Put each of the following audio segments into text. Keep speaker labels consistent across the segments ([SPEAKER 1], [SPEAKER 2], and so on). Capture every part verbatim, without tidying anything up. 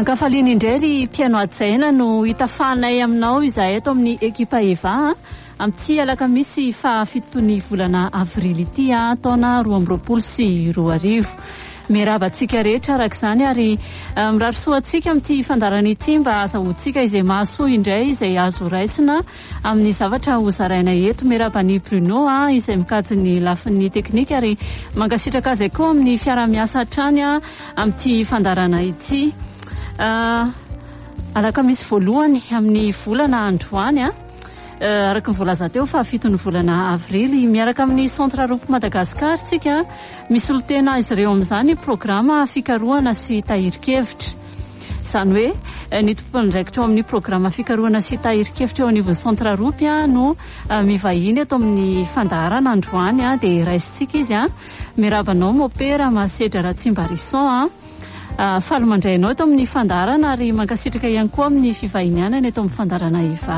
[SPEAKER 1] Mankafaliana indray ry Piano Adjaina no hitafanay aminao izahay eto amin'ny ekipa Eva amin'ity alakamisy fahafitony volana avrily ity taona roa amby roapolo sy roa arivo. Miarahaba antsika rehetra araka izany ary mirary soa antsika amin'ity fandarana ity mba azahoantsika izay mahasoa indray izay azo raisina amin'ny zavatra hozaraina eto. Miarahaba ny Bruno izay mikajy ny lafin'ny teknika ary mankasitraka azy koa amin'ny fiara-miasa hatrany amin'ity fandarana ity. Uh, alakamisy voalohany amin'ny volana androany a uh, araka ny voalaza teo fa fitony volana avrily miaraka amin'ny centre ropo Madagasikara tsika misy olotena izy ireo amin'izany programa fikarohana sy tahirikevitra. Izany hoe ny tompon'andraikitra ao amin'ny programa fikarohana sy tahirikevitra eo anivon'ny centre ropo no uh, mivahiny eto amin'ny fandaharana androany a dia raisitsika izy a mirabanao mopera masedra Ratsimbarison a Uh, falo mandrainao eto amin'ny fandarana ary mankasitraka ihany koa amin'ny fivahinianana eto amin'ny fandarana Eva.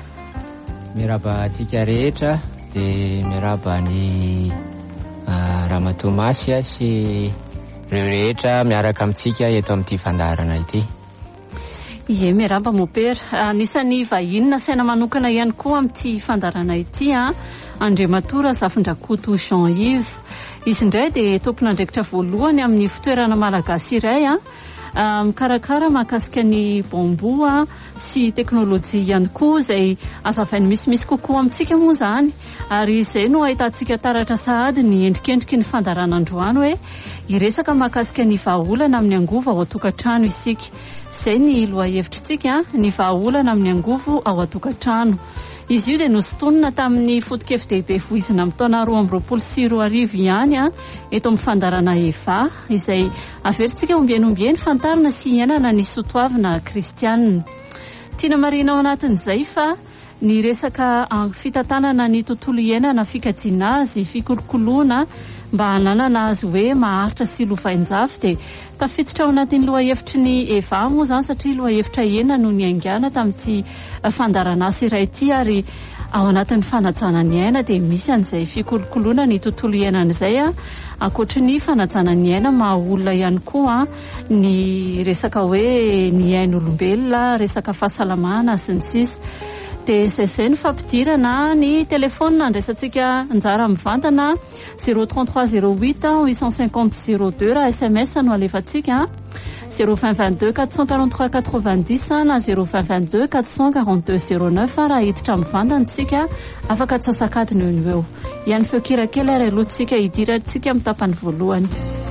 [SPEAKER 2] Miraba antsika rehetra dia miraba ny uh, Ramatomasy sy ireo rehetra miaraka amintsika eto amin'ity fandarana ity.
[SPEAKER 1] Ie, miraba mopera. Anisan'ny vahinina saina manokana ihany koa amin'ity fandarana ity a Andriamatora Zafindrakoto Jean-Yves. Izy indray dia tompon'andraikitra voalohany amin'ny fitoerana malagasy iray a mikarakara mahakasika ny bamboa sy teknôlôjia ihany koa izay azavainy misimisy kokoa amintsika moa izany ary izay no ahitantsika taratra sahady ny endrikendriky ny fandarana androany hoe iresaka mahakasika ny vahaolana amin'ny angovo ao an-tokantrano isika. Izay ny lohahevitrintsika ny vahaolana amin'ny angovo ao an-tokantrano. Izy io dia nosotonina tamin'ny foto-kefi-dehibe voizina amin'ny taona roa amby roapolo sy roa arivo ihany a eto amin'ny fandarana Eva izay averintsika ombieny-ombieny fantarina sy hiainana ny soatoavina kristianina. Tiana marina ao anatin'izay fa ny resaka fitantanana ny tontolo iainana fikajiana azy fikolokoloana mba hananana azy hoe maharitra sy lovain-jafy dia tafiditra ao anatin'ny lohahevitry ny Eva moa izany satria lohahevitra enina no niaingana tamin'ity fandarana asa iray ity ary ao anatin'ny fanajana ny aina dia misy an'izay fikolokoloana ny tontolo iainana izay a ankoatra ny fanajana ny aina maha olona ihany koa ny resaka hoe ny ain'olombelona resaka fahasalamana sy ny sisa. Dia izay izay ny fampidirana ny telefona andraisantsika anjara mivantana zéro trente-trois zéro huit huit cent cinquante zéro deux raha S M S no alefantsika zéro vingt vingt-deux quatre cent quarante-trois quatre-vingt-dix na zéro vingt vingt-deux quatre cent quarante-deux zéro neuf raha hiditra mivantantsika afaka tsasakadiny eo eo ihany feo kirakely ary alohantsika hidirantsika amin'ny tapany voalohany.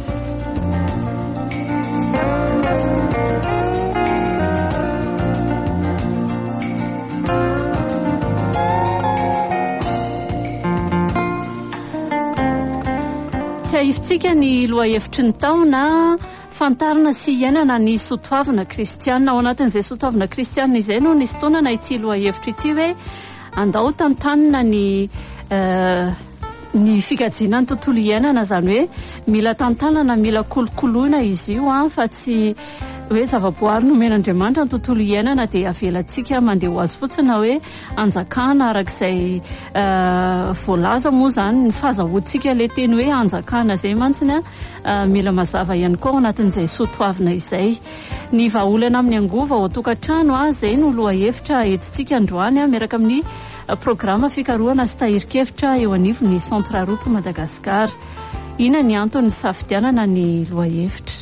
[SPEAKER 1] Ifitsika ny lohahevitry ny taona fantarina sy iainana ny soatoavina kristianina. Ao anatin'izay soatoavina kristianina izay no nisy taonana ity lohahevitra ity hoe andao tantanina ny uh, ny fikajiana ny tontolo iainana izany hoe mila tantanana mila kolokoloina izy io a fa tsy hoe zavaboary nomen'Andriamanitra ny tontolo iainana dia avelantsika mandeha ho azy fotsiny hoe anjakana arak'izay uh, voalaza moa izany ny fahazahoantsika ilay teny hoe anjakana izay mantsiny uh, mila mazava ihany koa ao anatin'izay soatoavina izay. Ny vahaolana amin'ny angovo ao an-tokantrano a izay no lohahevitra entintsika androany a miaraka amin'ny uh, programa fikarohana sy tahirikevitra eo anivon'ny centre ropo Madagasikara. Ina ny antony safidianana ny lohahevitra?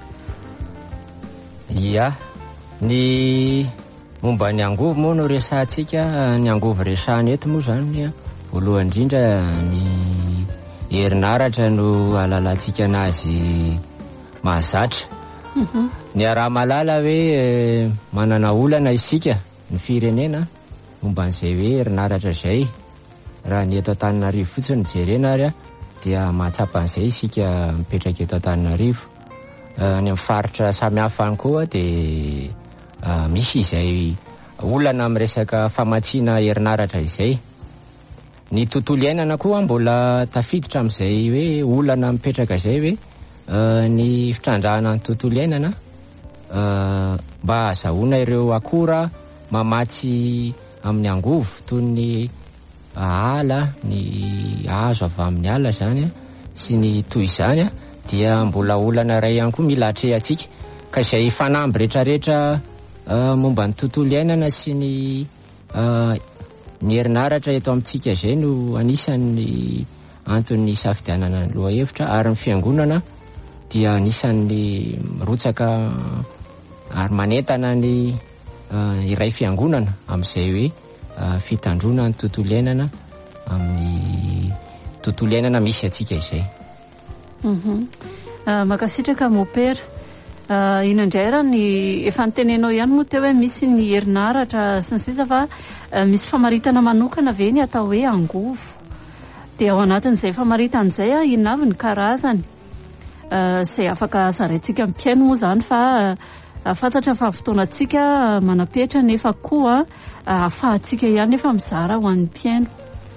[SPEAKER 2] Ia, ny momba ny angovo moa no resahantsika, ny angovo resahany eto moa izany voalohany indrindra ny herinaratra no alalantsika anazy mahazatra. Mm-hmm. Ny araha malala hoe manana olana isika ny firenena momba an'izay hoe herinaratra izay raha ny eto Antananarivo fotsiny jerena ary dia mahatsapa an'izay isika mipetraka eto Antananarivo. Uh, ny faritra samihafa any koa dia uh, misy izay olana amin'ny resaka famatsiana herinaratra izay. Ny tontolo iainana koa mbola tafiditra amin'izay hoe olana mipetraka izay hoe uh, ny fitrandrahana ny tontolo iainana uh, mba azahoana ireo akora mamatsy amin'ny angovo toy ny ala, ny hazo avy amin'ny ala izany sy ny toy izany dia mbola olana iray ihany koa mila atrehantsika ka izay fanamby rehetrarehetra uh, momba ny tontolo iainana sy ny uh, ny herinaratra eto amintsika izay no anisan'ny antony safidianana ny loha hevitra, ary ny fiangonana dia anisan'ny rotsaka ary manentana ny uh, iray fiangonana amin'izay hoe uh, fitandrona ny tontolo iainana amin'ny tontolo iainana misy atsika izay.
[SPEAKER 1] Mhm. Uh, makasitraka mopera. Uh, inandray raha ny efa nitenenao ihany moa teo hoe misy ny herinaratra sy ny sisa fa uh, misy famaritana manokana ve ny atao hoe angovo, dia ao anatin'izay famaritana izay a inona avy ny karazany izay uh, afaka zaraintsika mpiaino moa zany fa uh, fantatra fa fotoanantsika uh, manapetra nefa koa uh, afahantsika ihany nefa mizara ho an'ny mpiaino.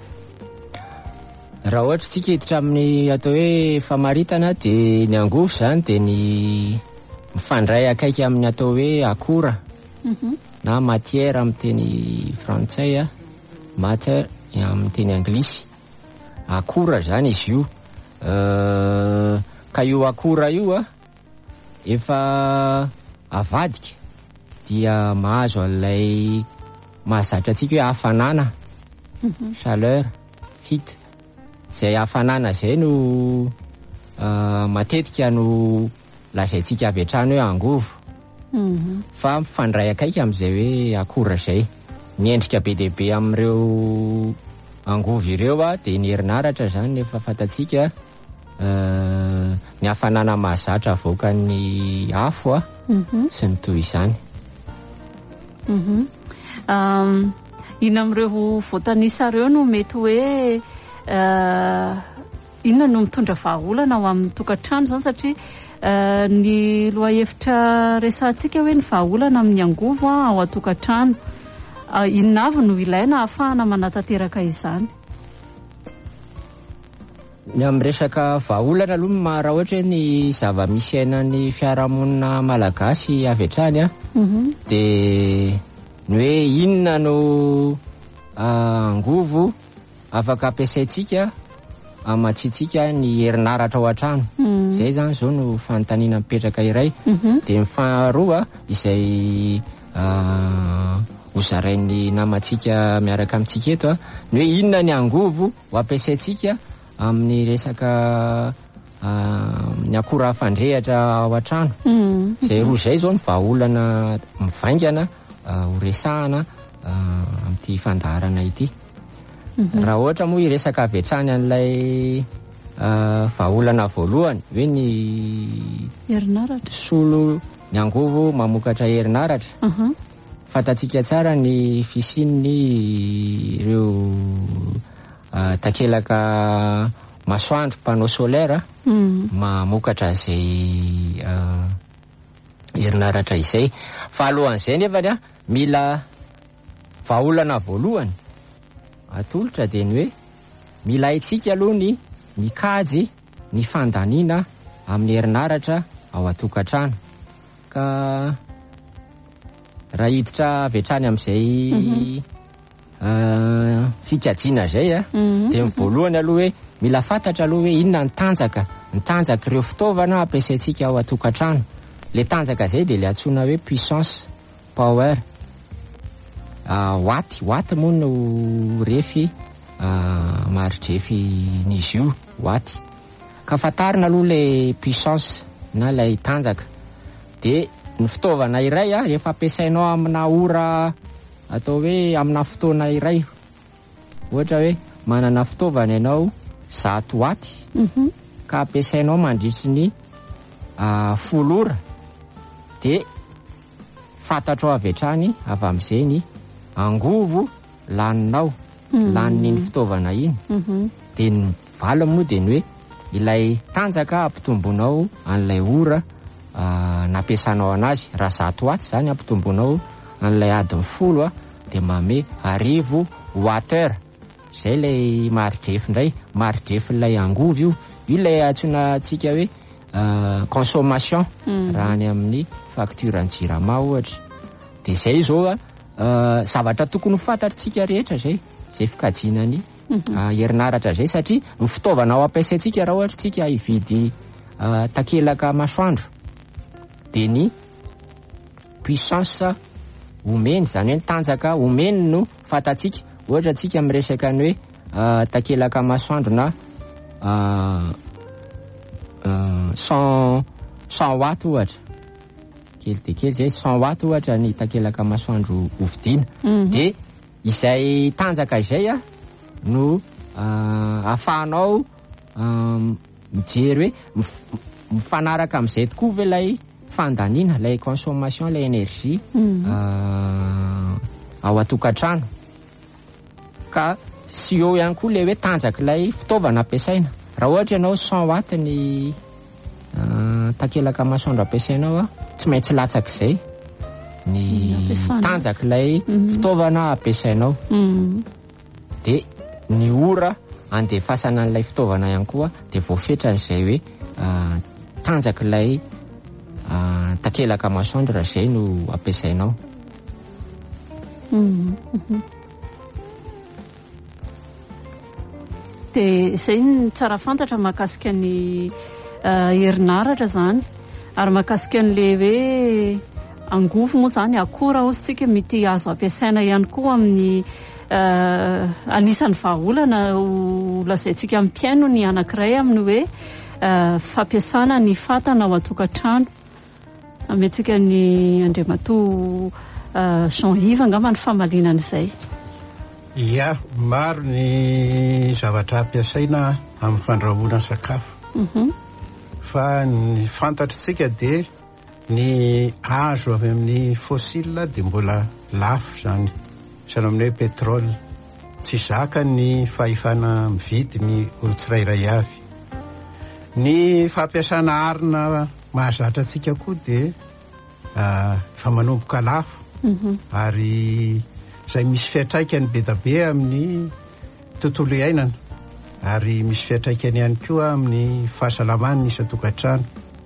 [SPEAKER 2] Raha ohatra tsika hiditra amin'ny atao hoe famaritana dia ny angovo zany dia ny mifandray akaiky amin'ny atao hoe akora
[SPEAKER 1] mm-hmm.
[SPEAKER 2] na matière amin'ny teny frantsay a matière amin'ny teny anglisy. Akora zany izy io uh, ka io akora io a efa avadika dia mahazo an'ilay mahazatra atsika hoe hafanana
[SPEAKER 1] mm-hmm.
[SPEAKER 2] chaleur heat. Zay hafanana zay no uh, matetika no lazaintsika avy hatrany hoe angovo.
[SPEAKER 1] Mm-hmm.
[SPEAKER 2] Fa mifandray akaiky amin'izay hoe akora zay. Ny endrika be dia be amin'ireo angovo ireo a dia ny herinaratra zany nefa fantatsika uh, ny hafanana mahazatra avoaka ny afo a
[SPEAKER 1] mm-hmm.
[SPEAKER 2] sy ny toy izany.
[SPEAKER 1] Mm-hmm. um, ina amin'ireo voatanisa ireo no mety hoe uh, inona no mitondra vahaolana ao amin'ny tokantrano zany satria uh, ny loha hevitra resantsika hoe ny vahaolana amin'ny angovo a, ao an-tokantrano uh, inona avy no ilaina ahafahana manatanteraka izany?
[SPEAKER 2] Ny amin'ny resaka vahaolana aloha raha ohatra hoe ny zava-misy ainan'ny fiarahamonina malagasy avy hatrany a
[SPEAKER 1] mm-hmm.
[SPEAKER 2] dia ny hoe inona no uh, angovo afaka ampiasaintsika amatsitsika ny herinaratra ao an-trano.
[SPEAKER 1] Mm.
[SPEAKER 2] Zay zany zao no fanontaniana mipetraka iray.
[SPEAKER 1] Mm-hmm.
[SPEAKER 2] Dia ny faharoa izay uh, hozarain'ny namantsika miaraka amintsika eto a ny hoe inona ny angovo ho ampiasaintsika amin'ny resaka uh, ny akora fandrehatra ao an-trano.
[SPEAKER 1] Mm.
[SPEAKER 2] Zay roa zay zao ny vahaolana mivaingana uh, ho resahana uh, amin'ity fandaharana ity.
[SPEAKER 1] Mm-hmm.
[SPEAKER 2] Raha ohatra moa iresaka avy hatrany an'ilay uh, vahaolana voalohany hoe ny
[SPEAKER 1] herinaratra
[SPEAKER 2] solo ny angovo mamokatra herinaratra.
[SPEAKER 1] uh-huh.
[SPEAKER 2] Fantatsika tsara ny fisian'ny ireo uh, takelaka masoandro panneau solaire
[SPEAKER 1] mm.
[SPEAKER 2] mamokatra zay uh, herinaratra izay. Fa alohan'izay nefany a mila vahaolana voalohany atolotra dia ny hoe mila haitsika aloha ny ny kajy ny fandaniana amin'ny herinaratra ao an-tokantrano. Ka raha hiditra avy hatrany amin'izay mm-hmm. uh, fikajiana zay a
[SPEAKER 1] mm-hmm.
[SPEAKER 2] dia ny voalohany aloha hoe mila fantatra aloha hoe inona ny tanjaka ny tanjaka ireo fitaovana ampiasaintsika ao an-tokantrano. Le tanjaka zay dia le antsoina hoe puissance power. Uh, waty waty moa no refy uh, maridrefy n'izy io waty. Ka fantarina aloha le puissance na lay tanjaka. Dia ny fitaovana iray a rehefa ampiasainao amina ora atao hoe amina fotoana iray, ohatra hoe manana fitaovana ianao zato waty
[SPEAKER 1] mm-hmm.
[SPEAKER 2] ka ampiasainao mandritry ny uh, folo ora dia fantatrao avy hatrany avy amin'izay ny angovo laninao mm-hmm. lanin'iny fitaovana iny.
[SPEAKER 1] Mm-hmm.
[SPEAKER 2] Dia ny valiny moa dia ny hoe ilay tanjaka ampitombonao an'ilay ora uh, nampiasanao anazy. Raha zato waty zany ampitombonao an'ilay adiny folo a dia mame arivo wateur. Zay ilay maridrefy indray maridrefy ilay angovo io io ilay antsoina tsika hoe uh, consommation mm-hmm. raha any amin'ny facture ny jirama ohatra. Dia zay zao a Uh, zavatra tokony ho fantatritsika rehetra zay zay fikajiana ny mm-hmm. uh, herinaratra zay satria ny fitaovana ao ampiasaintsika raha ohatra tsika hividy uh, takelaka masoandro dia ny puissance omeny, zany hoe tanjaka omeny no fatatsika. Ohatra atsika amin'ny resaka ny hoe takelaka masoandro na cent cent watt ohatra, kely de kely zay cent watt ohatra ny takelaka masoandro hovidiana. Mm-hmm. De izay tanjaka izay a no ahafahanao mijery hoe mifanaraka amin'izay tokoa ve ilay fandaniana, ilay consommation, ilay énergie. Mm-hmm. ao atokantrano. Ka sy eo ihany koa le hoe tanjaka ilay fitaovana ampiasaina. Raha ohatra ianao cent watt ny uh, takelaka masoandro ampiasainao a, tsy maintsy latsaka izay ny tanjaka ilay mm-hmm. fitaovana ampiasainao. Mm-hmm. De ny ora andefasana an'ilay fitaovana ihany koa de voafetra izay hoe uh, tanjaka ilay uh, takelaka masoandro raha izay no ampiasainao.
[SPEAKER 1] Mm-hmm. De izay ny tsara fantatra mahakasika ny uh, herinaratra zany, ary mahakasika an'le hoe angovo moa zany akora osintsika mety azo ampiasaina ihany koa amin'ny uh, anisan'ny vahaolana ho lazaintsika amin'ny mpiaino ny anankiray amin'ny hoe uh, fampiasana ny fatana ao atokantrano. Ametsika ny Andriamatoa uh, Jean-Yves angamba ny famalinan'izay.
[SPEAKER 3] Ia, maro ny zavatra ampiasaina amin'ny fandrahoana sakafo. Mm-hmm. Fa ny fantatritsika de ny hazo avy amin'ny fossile de mbola lafo zany. Zany amin'ny hoe pétrole. Tsy zaka ny fahefana mividy ny olo tsirairay avy. Ny fampiasana arina mahazatra antsika koa de uh, fa manomboka lafo. Mm-hmm. Ary izay misy fiatraikany be da be amin'ny tontolo iainana, ary misy fiatraikany ihany koa amin'ny fahasalaman'ny isan-tokantrano.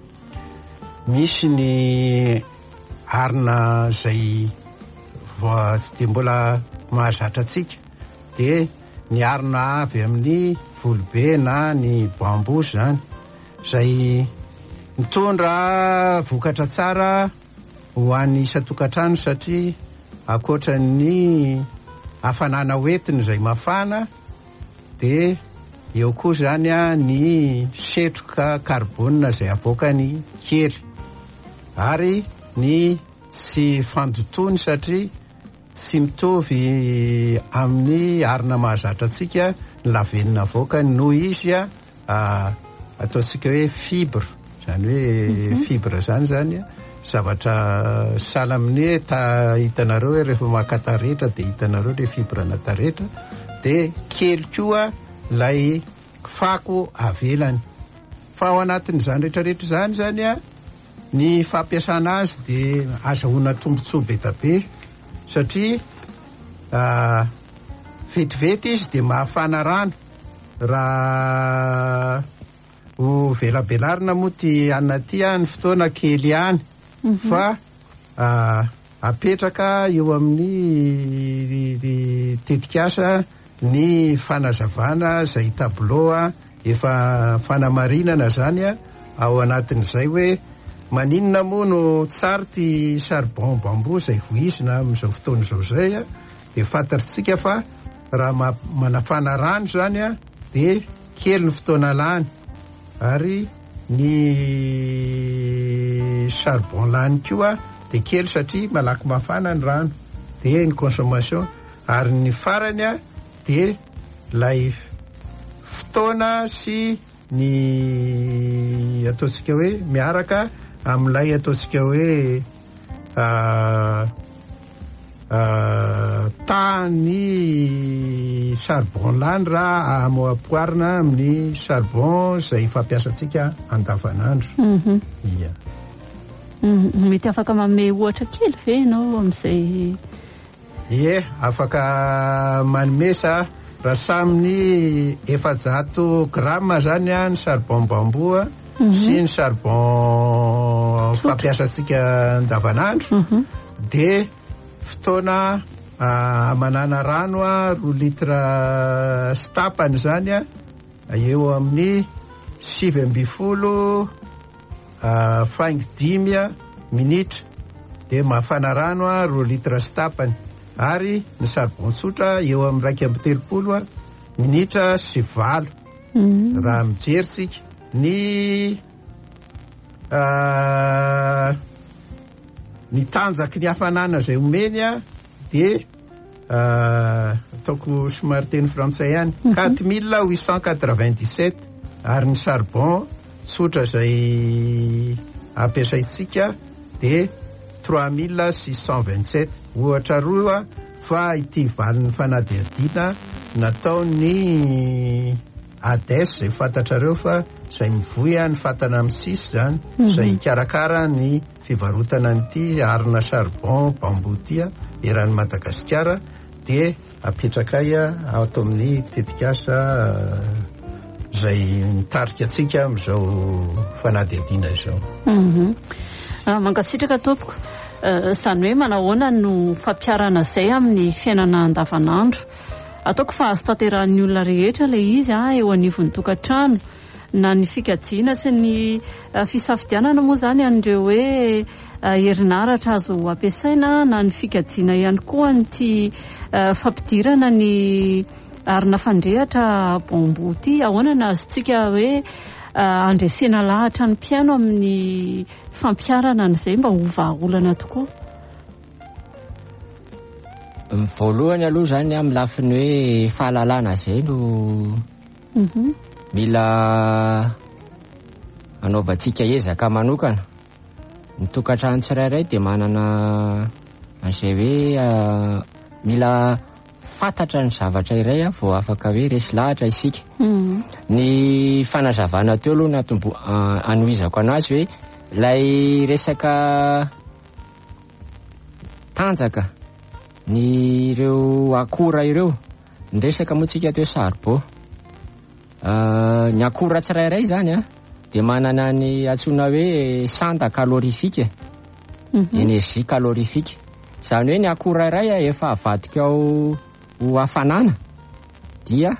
[SPEAKER 3] Misy ny arina izay tsy de mbola mahazatra antsika, de ny arina avy amin'ny volobe na ny bambou zany, izay mitondra vokatra tsara ho an'ny isan-tokantrano satria akoatra ny hafanana hoentiny izay mafana, de eo koa zany a ny setroka karbonina izay avoakany kely, ary ny tsy fandotony satria tsy mitovy amin'ny arina mahazatra antsika ny lavenina avoakany noho izy a ataontsika hoe fibre, zany hoe mm-hmm. fibre zany zany a zavatra sala amin'ny ta hitanareo hoe rehefa maka taretra de hitanareo le fibre na taretra, de kely koa lay fako avelany. Fa ao anatin'izany rehetrarehetra zany zany a ny fampiasana azy de azahoana tombotsoa be da be, satria uh, vetivety izy de mahafana rano raha ho velabelarina moa ty anaty ny fotoana kely ihany. Mm-hmm. Fa uh, apetraka eo amin'ny tetikasa ny fanazavana zay tableau a efa fanamarinana zany a ao anatin'izay hoe maninona moa no tsara ty charbon bambou zay voizina amin'izao fotoana izao zay a, de fantatritsika fa raha ma- manafana rano zany a de kely ny fotoana lany, ary ny charbon lany koa de kely satria malaky mafana ny rano, de ny consommation. Ary ny farany a de lay fotoana sy ny ataontsika hoe miaraka amin'ilay ataontsika hoe uh, uh, tany charbon lany raha amoapoarina amin'ny charbon zay fampiasantsika andavanandro.
[SPEAKER 1] Mm-hmm.
[SPEAKER 3] Ia.
[SPEAKER 1] Mm-hmm. Mety afaka manome ohatra kely ve ianao amin'izay?
[SPEAKER 3] Ie, afaka manomesa raha saminy efajato grama zany a ny charbon bambou a, mm-hmm. sy ny charbon fampiasantsika andavanandro. Mm-hmm. De fotoana amanana rano a roa litra stapany zany a eo amin'ny sivy amby folo faingo dimy minitra, dia mafana rano a roa litra sy tapany, ary ny charbon tsotra eo amin'ny raika amby telopolo a minitra sy valo raha mijeritsika. Ny ny tanjaky ny hafanana izay omeny a dia ataoko somary teny frantsay ihany, quatre mille huit cent quatre-vingt-dix-sept, ary ny charbon tsotra izay ampiasaitsika dia trois mille six cent vingt-sept. Ohatra roa fa ity valin'ny fanadihadiana nataony A D E S izay fantatrareo fa izay mivoya ny fatana amin'ny sisy zany, izay ikarakara ny fivarotana an'ity arina charbon bambo ity eran'ny Madagasikara, dia apetraka ia ato amin'ny tetikasa izay mitarika atsika amin'izao fanadihadiana izao.
[SPEAKER 1] Mankasitraka tompoko, izany hoe manahoana no fampiarana izay amin'ny fiainana andavanandro. Ataoko fa azo tanterahan'ny olona rehetra ilay izy eo anivon'ny tokantrano, na ny fikajiana sy ny fisafidianana moa zany an'ireo hoe herinaratra azo ampiasaina, na ny fikajiana ihany koa ny ty fampidirana ny arina fandrehatra bambo ity. Ahoana na azontsika hoe andresena lahatra ny mpiano amin'ny fampiarana an'izay mba ho vahaolana tokoa?
[SPEAKER 2] Voalohany aloha zany amin'ny lafiny hoe fahalalana izay no mila anaovantsika ezaka manokana. Ny tokantrano tsirairay dia manana an'izay hoe mila fantatra ny zavatra iray vao afaka hoe resy lahatra isika. Ny fanazavana teo aloha natombo anohizako anazy hoe ilay resaka tanjaka ny ireo akora ireo, ny resaka moa tsika teo charbon, ny akora tsirairay zany a dia manana ny antsoina hoe sanda kalorifika, energie kalorifika. Izany hoe ny akora iray efa avadika ao ho hafanana dia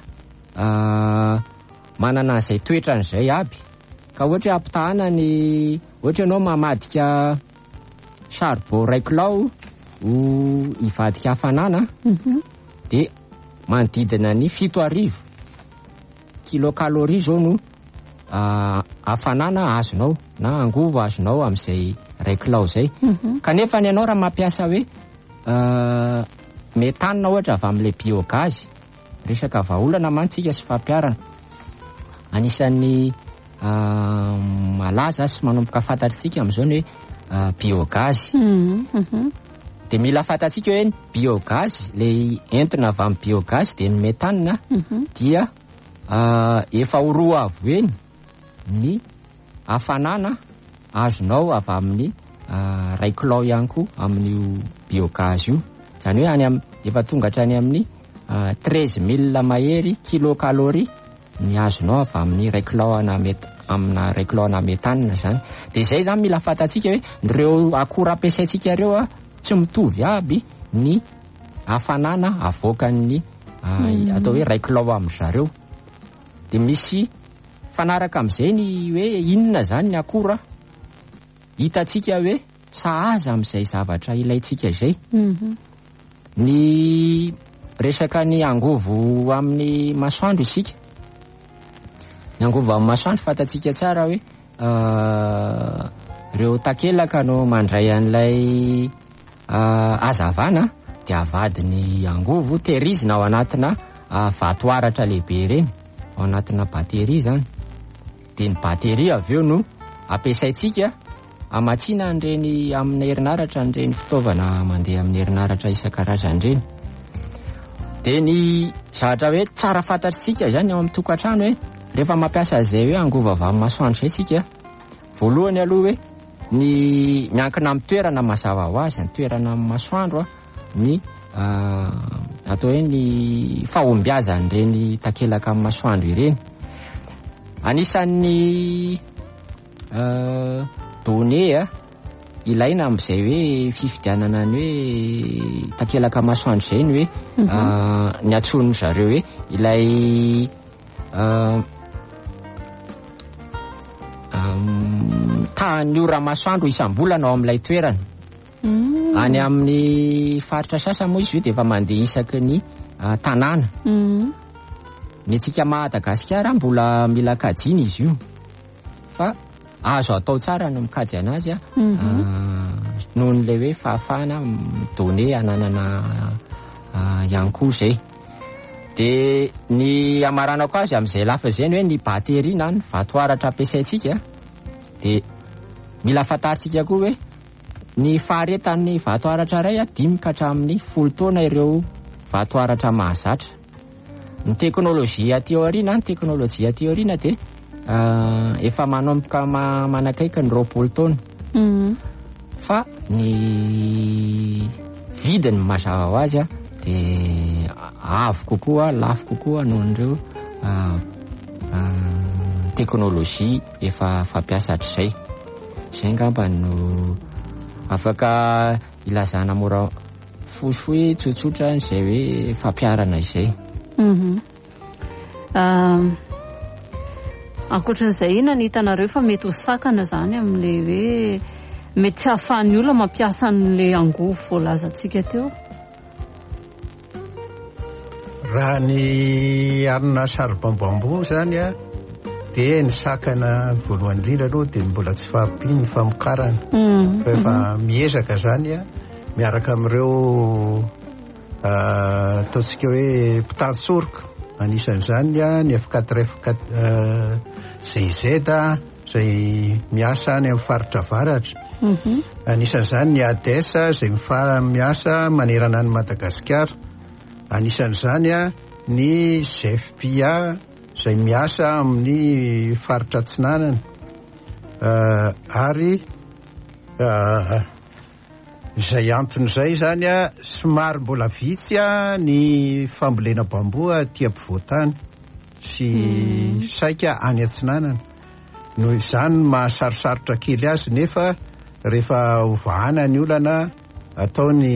[SPEAKER 2] manana an'izay toetrany izay aby. Ka ohatra hoe ampitahana ny ohatra ianao mamadika charbon ray kilao ho hivadika hafanana, dia manodidina ny fito arivo kilokaloria zao no hafanana azonao na angovo azonao amin'izay ray kilao zay. Kanefa ny ianao raha mampiasa hoe metanina ohatra avy amin'ilay biogaz, resaka vahaolana mantsika sy fampiarana. Anisan'ny malaza sy manomboka fantatritsika amin'izao ny hoe biogaz. Dia mila fantatsika hoe biogaz, ilay entina avy amin'ny biogaz dia ny metanina dia efa ho roa avo eny ny hafanana azonao avy amin'ny ray kilao ihany koa amin'io biogaz io. Izany hoe any efa tonga hatrany amin'ny treize mille mahery kilokaloria ny azonao avy amin'ny ray kilao amina ray kilao na metanina zany. Dia izay zany mila fantatsika hoe ireo akora ampiasaitsika ireo a tsy mitovy aby ny hafanana avoakan'ny atao hoe ray kilao amin'izareo. Dia misy fanaraka amin'izay ny hoe inona zany ny akora hitantsika hoe sahaza amin'izay zavatra ilaitsika izay. Ny resaka ny angovo amin'ny masoandro isika, ny angovo amin'ny masoandro fantatsika tsara hoe ireo takelaka no mandray an'ilay hazavana dia avadiny angovo tehirizina ao anatina vatoaratra lehibe ireny, ao anatina bateria zany. Dia ny bateria avy eo no ampiasaitsika amatsiana an'ireny amin'ny herinaratra, an'ireny fitaovana mandeha amin'ny herinaratra isan-karazany ireny. Dia ny zavatra hoe tsara fantatritsika zany ao amin'ny tokantrano hoe rehefa mampiasa izay hoe angovo avy amin'ny masoandro izay tsika, voalohany aloha hoe ny miankina amin'ny toerana mazava ho azy, ny toerana amin'ny masoandro ny atao hoe ny fahombiazan'ireny takelaka amin'ny masoandro ireny. Anisan'ny données ilaina amin'izay hoe fifidianana ny hoe takelaka masoandro izay ny hoe ny antsoiny zareo hoe ilay tahan'ny ora masoandro isam-bolana ao amin'ilay toerana. Any amin'ny faritra sasa moa izy io dia efa mandeha isaky ny uh, tanàna. Ny antsika Madagasikara mbola mila kajiana izy io, fa azo atao tsara no mikajy anazy a uh, noho n'ilay hoe fahafahana midone ananana uh, ihany koa zay. De ny amaranako azy amin'izay lafa zay ny hoe ny batery na ny vatoaratra ampiasaintsika de mila fantaritsika koa hoe ny faharetan'ny vatoaratra iray a dimy ka hatramin'ny folo taona ireo vatoaratra mahazatra. Ny teknôlôjia aty aoriana, ny teknôlôjia aty aoriana de uh, efa manomboka ma, manakaiky ny roapolo taona. Mm. Fa ny vidiny mazava ho azy a de avo kokoa, lafo kokoa noho n'ireo uh, uh, teknôlôjia efa fampiasa hatr'izay. Zay ngamba no afaka ilazana mora fohifohy tsotsotra izay hoe fampiarana izay.
[SPEAKER 1] Mhm. Uh, ankoatran'izay ina ny hitanareo fa mety ho sakana zany amin'ilay hoe mety tsy hahafahan'ny olona mampiasa an'ilay angovo voalazantsika teo.
[SPEAKER 3] Raha ny arina saribambambo zany a dia ny sakana voalohany indrindra aloha dia mbola tsy fahampiany ny famokarana. Rehefa miezaka zany a miaraka amin'ireo ataontsika hoe mpitandro soroka, anisan'izany a ny F quatre F quatre Z Z zay miasa any amin'ny faritra avaratra. Anisan'izany ny A D S zay miasa manerana ny Madagasikara. Anisan'izany a ny Z F P A zay miasa amin'ny faritra Atsinanana. Uh, ary uh, izay anton'izay zany a somary mbola vitsy a ny fambolena bamboa aty ampovoantany sy mm. saika any Atsinanana. Noho izany mahasarosarotra kely azy, nefa rehefa ovahana ny olana ataony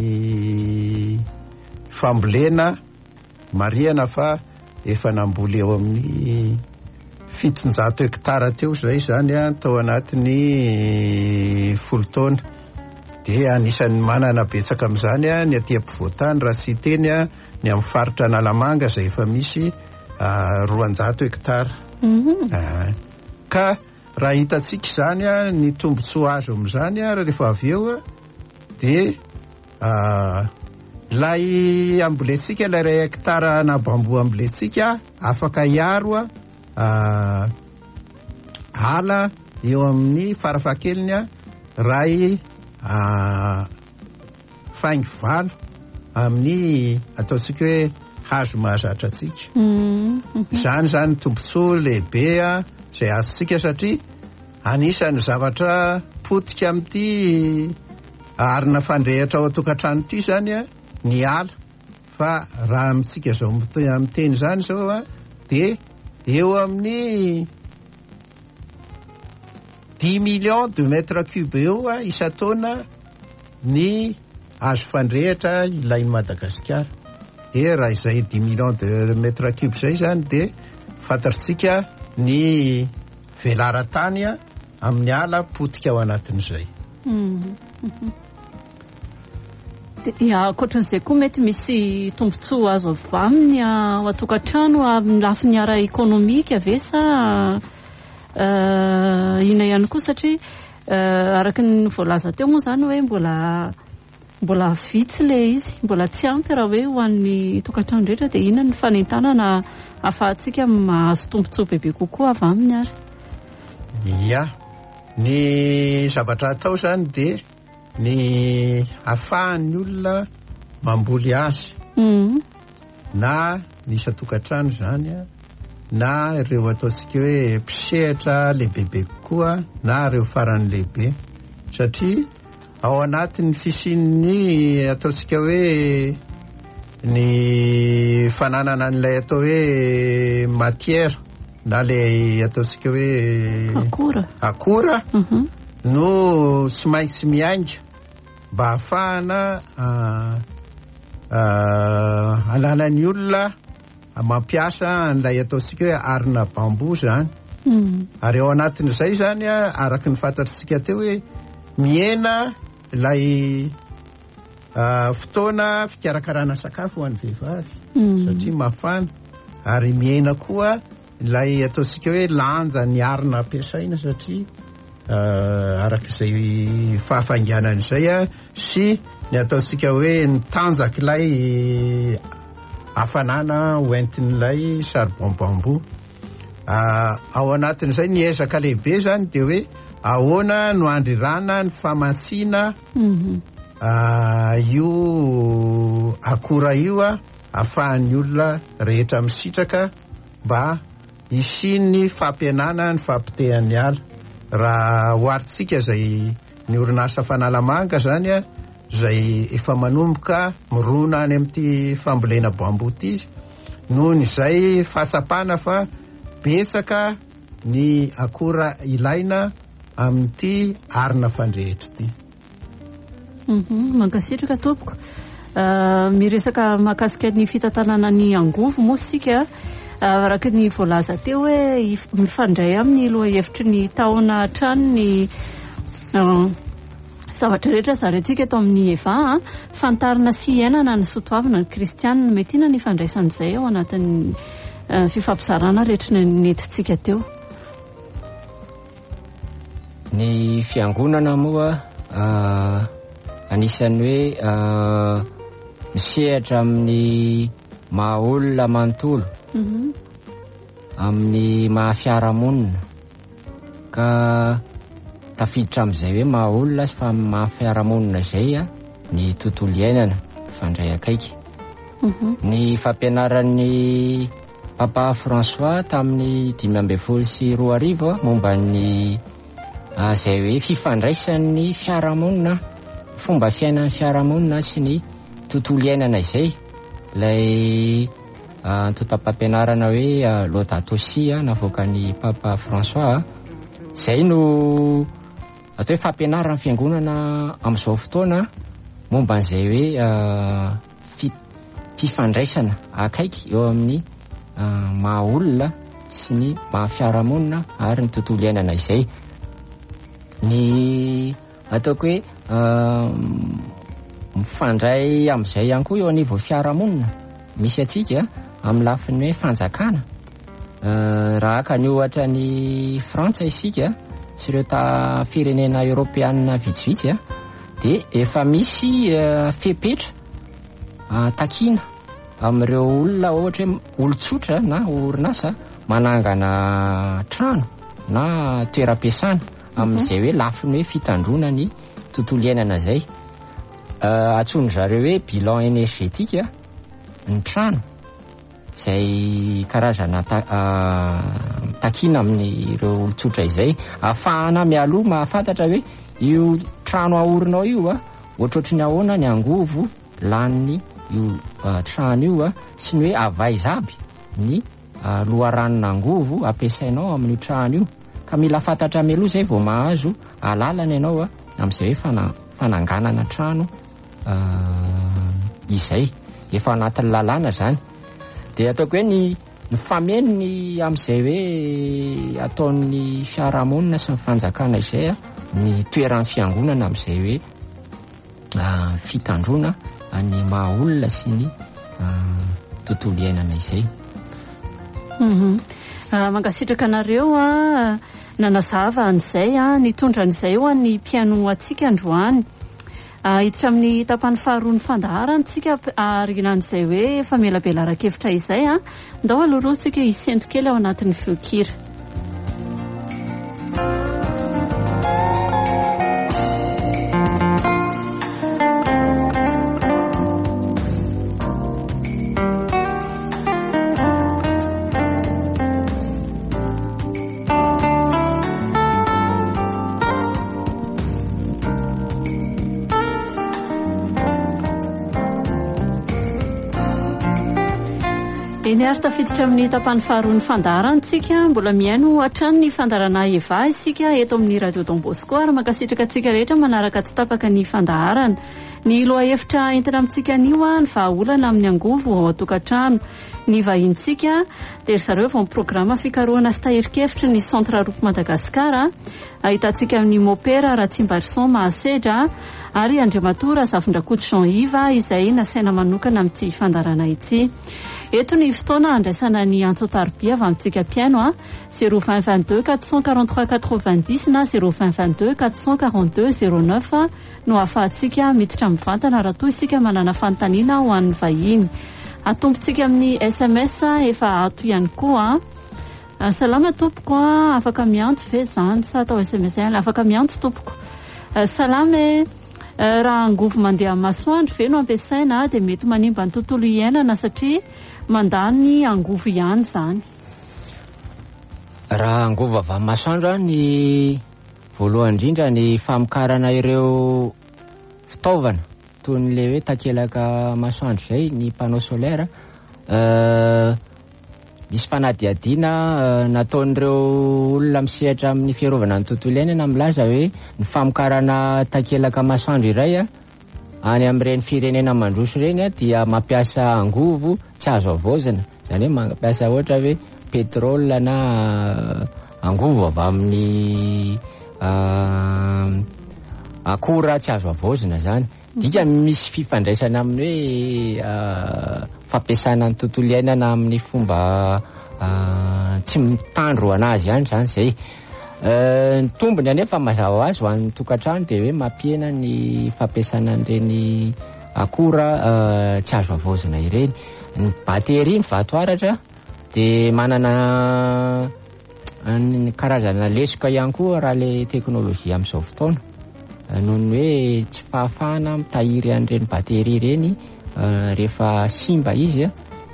[SPEAKER 3] fambolena mariana fa efa namboly eo amin'ny fitonjato hektara teo zay zany a tao anatin'ny folo taona. Dia anisan'ny manana betsaka amin'izany a ny aty ampovoantany raha tsy teny a ny amin'ny faritra Analamanga zay efa misy uh, roanjato hektara. Mm-hmm. uh, ka raha hitantsika zany a ny tombotsoa azo amin'izany a rehefa avy eo a dia uh, lay amboletsika lay ray hektara na bamboa amboletsika afaka hiaro a ala eo amin'ny farafahakeliny a ray uh, faingo valo amin'ny ataontsika hoe hazo mahazatra atsika. Mm-hmm. Zany zany tombotsoa lehibe a zay azontsika satria anisan'ny zavatra potika amin'ity arina fandrehatra ao an-tokantrano ity zany a ny ala. Fa raha amintsika zao amin'ny teny zany zao a dia eo amin'ny dix millions de mètres cubes eo a isa-taona ny azo fandrehatra ilain'ny Madagasikara. Dia raha izay dix millions de mètres cubes zay zany dia fantatritsika ny velaran-tany a amin'ny ala potika ao anatin'izay.
[SPEAKER 1] Mm-hmm. Ya, ankoatran'izay koa mety misy tombotsoa azo avy aminy ao an-tokantrano amin'ny lafiny ara ekonomika ve sa uh, ina ihany koa satria uh, araky ny voalaza teo moa zany hoe mbola mbola vitsy le izy, mbola tsy ampy raha hoe ho an'ny tokantrano rehetra dia ina ny fanentana na ahafahantsika mahazo tombotsoa bebe kokoa avy aminy ary.
[SPEAKER 3] Ya, ny zavatra atao zany dia ny ahafahan'ny olona mamboly azy. Mm. Na ny isa-tokantrano zany a, na ireo ataontsika hoe mpisehatra lehibebe kokoa na ireo farany lehibe, satria ao anatin'ny fisian'ny ataontsika hoe ny fananana an'ilay atao hoe matière na ilay ataontsika hoe
[SPEAKER 1] akora
[SPEAKER 3] akora mm-hmm. no tsy maintsy miainga mba ahafahana uh, uh, ananan'ny olona mampiasa an'ilay ataontsika hoe arina bambo zany. Mm. Ary ao anatin'izay zany a araky ny fantatritsika teo hoe miena ilay fotoana fikarakarana sakafo ho an'ny vehivavy satria mafana ary miaina koa ilay ataontsika hoe lanja ny arina ampiasaina satria arak'izay fahafanganana izay a sy ny ataontsika hoe ny tanjaka ilay hafanana hoentin'ilay charbon bambou. Ao anatin'izay ny ezaka lehibe zany dia hoe ahoana no andrirana ny famantsiana io akora io a ahafahan'ny olona rehetra misitraka mba hisiny fampianana ny fampitehan'ny ala. Raha hoaritsika zay ny orinasa fanalamanga zany a zay efa manomboka mirona any amin'ity fambolena bambo ity noho izay fahatsapana fa betsaka ny akora ilaina amin'ity arina fandrehitra ity.
[SPEAKER 1] Mankasitraka tompoko. Miresaka mahakasika ny fitantanana ny angovo moa sika araka ny voalaza teo hoe mifandray amin'ny loha hevitry ny taona hatrany ny zavatra rehetra zarentsika eto amin'ny eva fantarina sy iainana ny soatoavina ny kristianina mety ina ny fandraisan'izay ao anatin'ny fifampizarana rehetra ny netintsika teo.
[SPEAKER 2] Ny fiangonana moa anisan'ny hoe misehatra amin'ny maha olona manontolo amin'ny maha fiarahamonina ka tafiditra amin'izay hoe maha olona sy fa maha fiarahamonina izay a ny tontolo iainana fandray akaiky. Ny fampianaran'ny Papa François tamin'ny dimy ambin'ny folo sy roa arivo momba ny izay hoe fifandraisan'ny fiarahamonina, fomba fiainan'ny fiarahamonina sy ny tontolo iainana izay. Ilay antotam-pampianarana hoe Laudato Si navoakan'ny Papa François izay no atao hoe fampianaran'ny fiangonana amin'izao fotoana momba an'izay hoe fifandraisana akaiky eo amin'ny maha olona sy ny maha fiarahamonina ary ny tontolo iainana izay. Ny ataoko hoe mifandray amin'izay ihany koa eo anivon'ny fiarahamonina misy atsika amin'ny lafiny hoe fanjakana. Raha haka ny ohatra ny Frantsa isika sy ireo ta firenena Europeanina vitsivitsy dia efa misy fepetra takina amin'ireo olona ohatra hoe olon-tsotra na orinasa manangana trano na toeram-piasana amin'izay hoe lafiny hoe fitandrona ny tontolo iainana izay. Antsoiny zareo hoe bilan energetika ny trano izay karazana takina amin'ireo olon-tsotra izay ahafahana mialoha mahafantatra hoe io trano aorinao io a ohatrohatry ny ahoana ny angovo laniny io trano io a sy ny hoe avaiza aby ny loharanona angovo ampiasainao amin'io trano io ka mila fantatra mialoha izay vao mahazo alalana ianao a amin'izay hoe fananganana trano izay efa anatin'ny lalàna zany. Dia ataoko hoe ny ny famenony amin'izay hoe ataon'ny fiarahamonina sy ny fanjakana izay ny toeran'ny fiangonana amin'izay hoe fitandrona ny maha olona sy ny tontolo iainana izay.
[SPEAKER 1] Mankasitraka anareo nanazava an'izay nitondra an'izay eo ny mpiano atsika androany hiditra amin'ny tapany faharoa ny fandaharantsika arinan'izay hoe famelabelaran-kevitra izay ndao aloroantsika hisento kely ao anatin'ny feokira. eny ary tafiditra amin'ny tapany faharoa ny fandaharantsika mbola miaino hatrany ny fandarana eva isika eto amin'ny radio Don Bosco ary makasitraka antsika rehetra manaraka tsy tapaka ny fandaharana ny loha hevitra entina amintsika anio a ny vahaolana amin'ny angovo ao atokantrano ny vahintsika dia zareo vao programa fikarohana sy tahirin-kevitra ny centre Ropo Madagasikara ahitantsika amin'ny mopera Ratsimbarson Mahasedra ary Andriamatora Zafindrakoto Jean Iva izay nasaina manokana amin'ity fandarana ity. Eto ny fotoana andraisana ny Antsotaribia avy amintsika piano a zéro vingt vingt-deux quatre cent quarante-trois quatre-vingt-dix na zéro vingt vingt-deux quatre cent quarante-deux zéro neuf no ahafahantsika miditra amin'ny vantana raha toa isika manana fanontaniana ho an'ny vahiny. Atombontsika amin'ny S M S efa ato ihany koa. Salama tompoko a afaka miantso ve zany sa atao S M S ihany afaka miantso tompoko. Salama raha angovo mandeha masoandro ve no ampiasaina dia mety manimba ny tontolo iainana satria mandany angovo ihany zany.
[SPEAKER 2] Raha angovo avy amin'ny masoandro ny voalohany indrindra ny famokarana ireo fitaovana toy ny le hoe takelaka masoandro izay ny panneau solaire misy fanadihadiana nataon'ireo olona misehatra amin'ny fiarovana ny tontolo iainana milaza hoe ny famokarana takelaka masoandro iray a any amin'ireny firenena mandroso ireny dia mampiasa angovo tsy azo avaozana, izany hoe mampiasa ohatra hoe petrolina na angovo avy amin'ny akora tsy azo avaozana zany. Dika misy fifandraisana amin'ny hoe fampiasana ny tontolo iainana amin'ny fomba tsy mitandro anazy ihany zany zay. Ny tombony anefa mazava ho azy ho an'ny tokantrano dia hoe mampiena ny fampiasana an'ireny akora tsy azo avaozana ireny. Ny batery ny vatoaratra dia manana ny karazana lesoka ihany koa raha le teknôlôjia amin'izao fotoana. Noho ny hoe tsy fahafahana mitahiry an'ireny batery ireny rehefa simba izy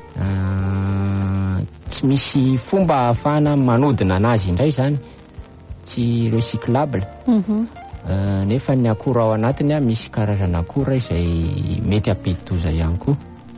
[SPEAKER 2] tsy misy fomba ahafahana manodina anazy indray zany, tsy recyclable. Nefa ny akora ao anatiny misy karazana akora izay mety hampidi-doza ihany koa.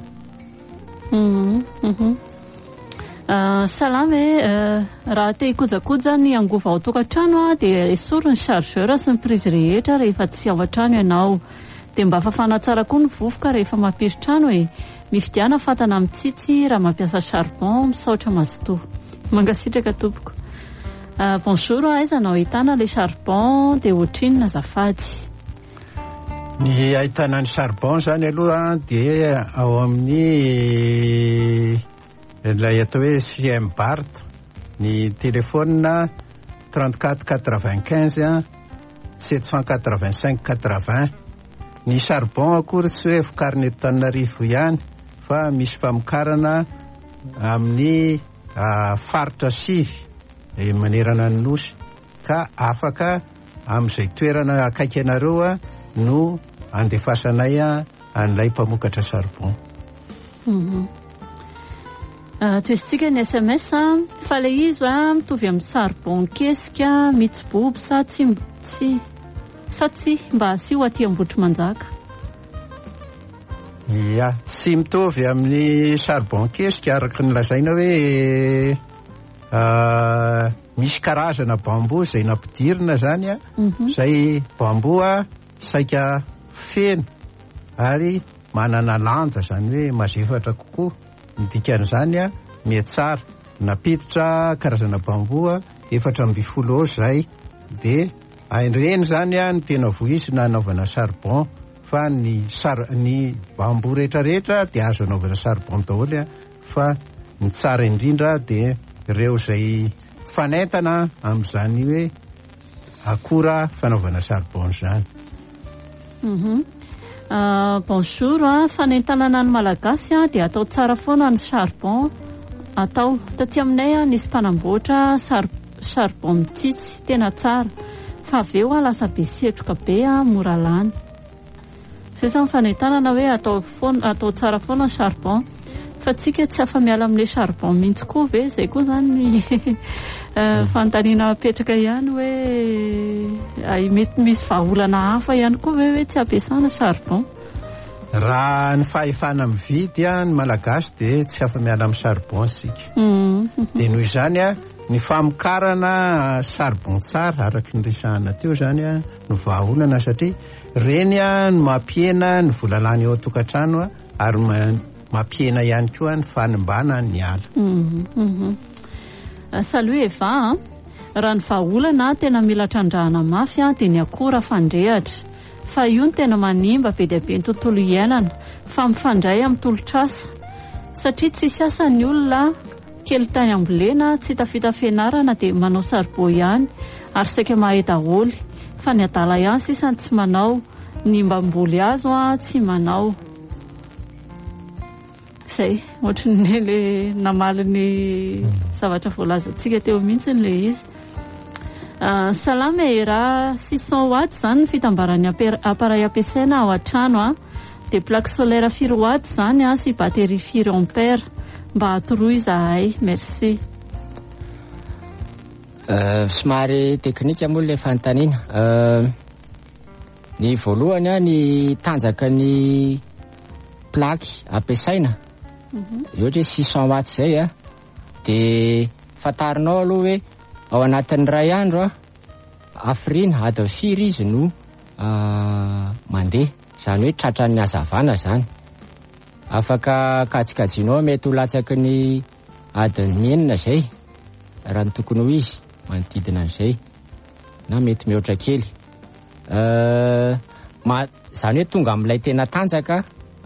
[SPEAKER 1] Salama raha te hikojakoja ny angovo ao tokantrano dia esoriny ny chargeur sy ny prizy rehetra rehefa tsy ao an-trano ianao, dia mba fafana tsara koa ny vovoka rehefa mampiry trano e mifidiana fatana mitsitsy raha mampiasa charbon misaotra mazotoa. Mangasitraka tompoko. Bonjour, aizanao ahitana le charbon dia ohatrinona azafady?
[SPEAKER 3] Ny ahitana ny charbon zany aloha dia ao amin'ny ilay atao hoe Siem Bart, ny téléphone trente-quatre quatre-vingt-quinze sept cent quatre-vingt-cinq quatre-vingts. Ny charbon akory tsy hoe vokarina eto Antananarivo ihany fa misy famokarana amin'ny faritra sivy manerana ny nosy, ka afaka amin'izay toerana akaiky anareo no andefasanay an'ilay mpamokatra charbon.
[SPEAKER 1] Toezintsika ny S M S fa le izy mitovy amin'ny charbon kesika mitsibobo sa tsy tsy sa tsy mba sy ho aty ambotry manjaka?
[SPEAKER 3] Ya, tsy mitovy amin'ny charbon kesika araka ny lazaina hoe misy karazana bambo izay nampidirina zany a, izay bambo saika feno ary manana lanja zany hoe mazefatra kokoa. Ny dikan'izany a mihatsara napiditra karazana bambo efatra amby folo zay, dia ireny zany a ny tena voizina anaovana charbon, fa ny sar ny bambo rehetra rehetra dia azo anaovana charbon daholo fa ny tsara indrindra dia ireo zay fanaitana amin'izany hoe akora fanaovana charbon zany.
[SPEAKER 1] Bonjour, fanentanana ny malagasy dia atao tsara foana ny charbon atao. Taty aminay nisy mpanamboatra charbon mitsitsy tena tsara, fa avy eo lasa be setroka be mora lany. Zay zany fanentanana hoe atao foana, atao tsara foana ny charbon, fa tsika tsy afa miala amin'ilay charbon mihitsy koa ve, zay koa zany fanontaniana apetraka ihany hoe mety misy vahaolana hafa ihany koa ve hoe tsy ampiasana charbon.
[SPEAKER 3] raha ny fahefana mividy a ny malagasy dia tsy afa-miala amin'ny charbon sika. Dia noho izany a ny famokarana charbon tsara araky ny resahana teo zany a no vahaolana satria reny a no mampiena ny volalany eo an-tokantrano a ary mampiena ihany koa ny fanimbana ny ala.
[SPEAKER 1] Salut Eva, raha ny vahaolana tena mila trandrahana mafy a dia ny akora fandrehatra. Fa io ny tena manimba be dia be ny tontolo iainana fa mifandray amin'ny tolotrasa satria tsisy asa ny olona kely tany ambolena tsy tafita fianarana dia manao sarbo ihany ary saika mahay daholo fa ny adala ihany sisany tsy manao ny mbamboly azo a tsy manao izay ohatran'ny le namaly ny zavatra voalazantsika teo mihitsy le izy. Uh, salama e raha six cents watts zany ny fitambaran'ny appareil ampiasaina ao an-trano a dia plaque solaire firy watts zany a sy batterie firy ampère mba atoroy zahay. Merci.
[SPEAKER 2] Uh, somary teknika moa le fanontaniana. Uh, ny voalohany a ny tanjaka ny plaque ampiasaina ohatra hoe six cents watts zay a dia fantarinao aloha hoe ao anatin'ny ray andro a hafirina adiny firy izy no mandeha, izany hoe tratran'ny hazavana zany. Afaka kajikajinao mety ho latsaky ny adiny enina zay raha ny tokony ho izy manodidina an'izay na mety mihoatra kely. Izany hoe tonga amin'ilay tena tanjaka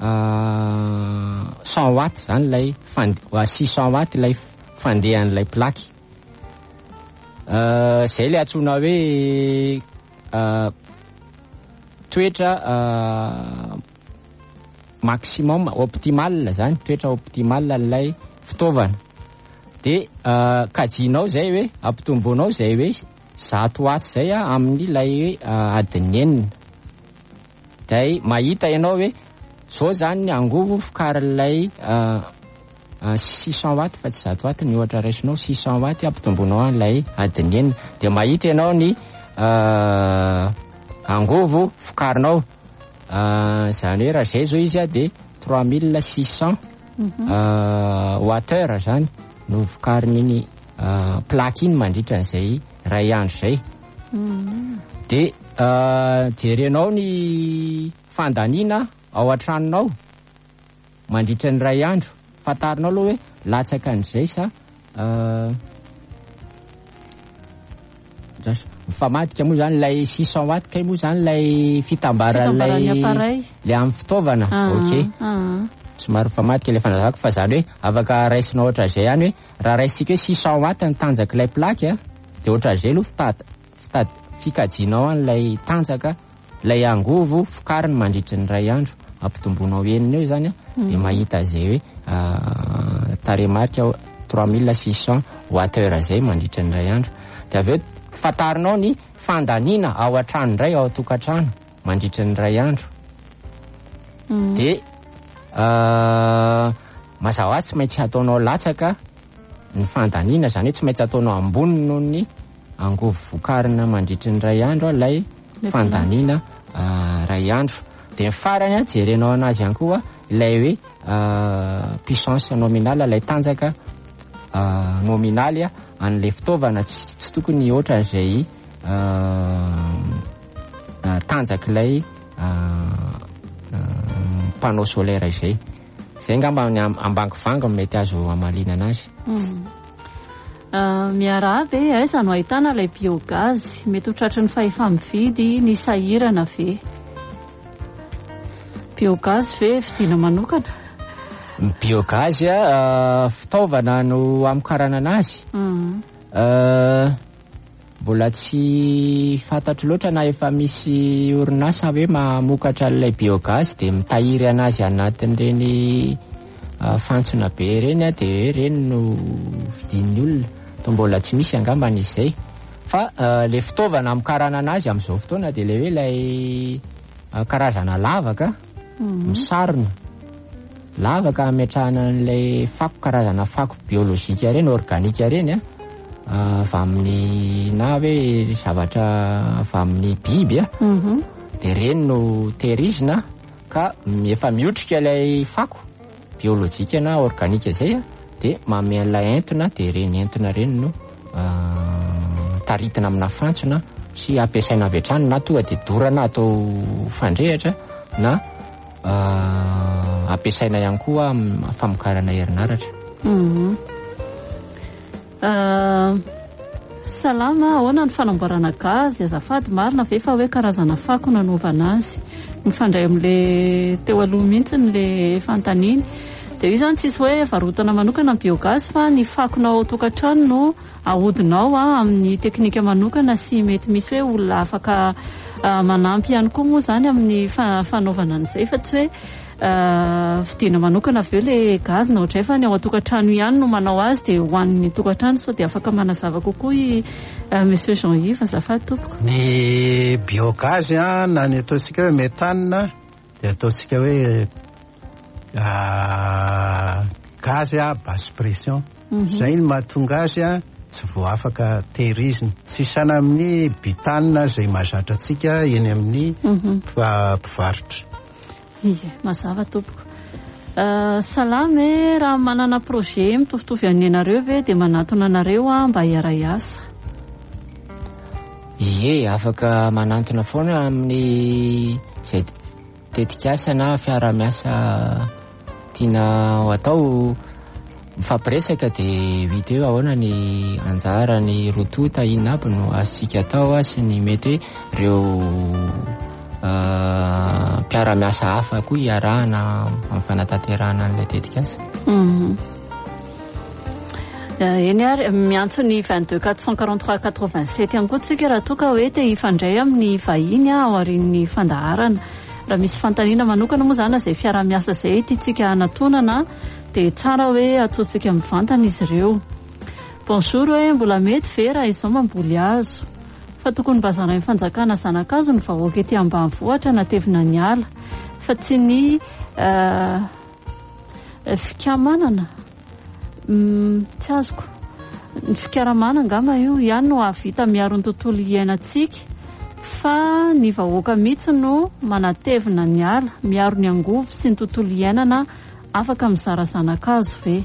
[SPEAKER 2] cent watts zany ilay six cents watts ilay fandehan'ilay plaque. Zay le antsoina hoe toetra maximum optimal zany, toetra optimal ilay fitaovana. Dia kajinao zay hoe ampitomboanao zay hoe zato watts zay a amin'ny ilay hoe adiny enina. Dia mahita ianao hoe zao zany ny angovo fikarin'ilay six cents watts fa tsy zato watts ny ohatra raisinao six cents watts ampitomboanao an'ilay adiny enina. Dia mahita ianao ny angovo fikarinao. Zany hoe raha zay zao izy a dia trois mille six cents wattheure zany no fikarin'iny plaque iny mandritra an'izay ray andro zay. Dia jerenao ny fandaniana ao an-tranonao mandritra ny ray andro. Fantarinao aloha hoe latsaka an'izay sa mifamadika moa zany ilay six cents watts kay moa zany ilay fitambaran'ilay le amin'ny fitaovana. Ok, somary mifamadika ilay fanazavako fa zany hoe afaka raisinao ohatra zay ihany hoe raha raisitsika hoe six cents watts ny tanjaka ilay plaque a dia ohatra zay aloha fitady fitady fikajinao an'ilay tanjaka ilay angovo fikariny mandritra ny ray andro ampitomboanao enina eo zany a dia mahita zay hoe taremarika trois mille six cents wattheure zay mandritra ny ray andro. Dia avy eo fantarinao ny fandaniana ao an-trano indray ao an-tokantrano mandritra ny ray andro. Dia mazava azy tsy maintsy ataonao latsaka ny fandaniana, zany hoe tsy maintsy ataonao ambony noho ny angovo vokarina mandritra ny ray andro ilay fandaniana ray andro. Dia ny farany a jerenao anazy ihany koa ilay hoe puissance nominale, ilay tanjaka nominaly a an'ilay fitaovana tsy tokony ohatra an'izay tanjaka ilay panneau solaire izay. Zay ngamba ambangivanga mety azo amalina anazy.
[SPEAKER 1] Miara ve aiza no ahitana ilay biogaz mety ho tratry ny fahefa-mividy ny sahirana ve? Biogaz ve vidiana manokana?
[SPEAKER 2] Biogaz a fitaovana no amokarana anazy. Mbola tsy fantatro loatra na efa misy orinasa hoe mamokatra ilay biogaz dia mitahiry anazy anatin'ireny fantsona be ireny a dia ireny no vidin'ny olona. To mbola tsy misy angamba an'izay fa ilay fitaovana amokarana anazy amin'izao fotoana dia ilay hoe ilay karazana lavaka misarona lavaka ametrahana an'ilay fako, karazana fako biolojika ireny, organika ireny a avy amin'ny na hoe zavatra avy amin'ny biby a dia ireny no tehirizina ka efa miotrika ilay fako biolojika na organika zay a dia manome an'ilay entona dia reny entona reny no taritina amina fantsona sy ampiasaina avy hatrany na tonga dia dorana atao fandrehatra na ampiasaina ihany koa famokarana herinaratra.
[SPEAKER 1] Salama, ahoana ny fanamboarana gazy? Azafady marina ve fa hoe karazana fako nanaovana azy? Mifandray amin'ilay teo aloha mihitsy n'ilay fantaniny. Dia io zany tsisy hoe varotana manokana ny biogazy fa ny fakonao ao tokantrano no ahodinao amin'ny teknika manokana sy mety misy hoe olona afaka manampy ihany koa moa zany amin'ny fanaovana an'izay fa tsy hoe fidiana manokana avy eo ilay gazy na ohatray fa ny ao an-tokantrano ihany no manao azy dia hoan'ny tokantrano sao dia afaka manazava kokoa i monsieur Jean-Yves. Azafady tompoko.
[SPEAKER 3] Ny biogazy a na ny ataontsika hoe méthane dia ataontsika hoe gazy a basse pression. Zay ny mahatonga azy a tsy vao afaka tehirizina tsy sana amin'ny butane zay mahazatra antsika eny amin'ny mpivarotra.
[SPEAKER 1] Ie, mazava tompoko. Salama, raha manana projet mitovitovy amin'ny anareo ve dia manatona anareo mba hiaray asa?
[SPEAKER 2] Ie, afaka manantona foana amin'ny izay tetikasa na fiara-miasa tiana atao mifampiresaka dia vita eo ahoana ny anjara ny rotota inona aby no asika atao sy ny mety hoe ireo mpiara-miasa hafa koa hiarahana amin'ny fanatanterahana an'ilay tetikasa.
[SPEAKER 1] Eny ary miantso ny vingt-deux quatre cent quarante-trois quatre-vingt-sept ihany koa tsika raha toa ka hoe te hifandray amin'ny vahiny ao aorian'ny fandaharana. Raha misy fantaniana manokana moa zany izay fiara-miasa izay tiantsika hanatonana dia tsara hoe atsotsika mivantana izy ireo. Bonjour, hoe mbola mety ve raha izao mamboly hazo? Fa tokony mba zarain'ny fanjakana zanakazo ny vahoaka ety ambanivohitra natevina ny ala fa tsy ny fikamanana. Tsy azoko. Ny fikaramana angamba io ihany no havita miaro ny tontolo iainantsika fa ny vahoaka mihitsy no manatevina ny ala, miaro ny angovo sy ny tontolo iainana afaka mizara zanakazo ve?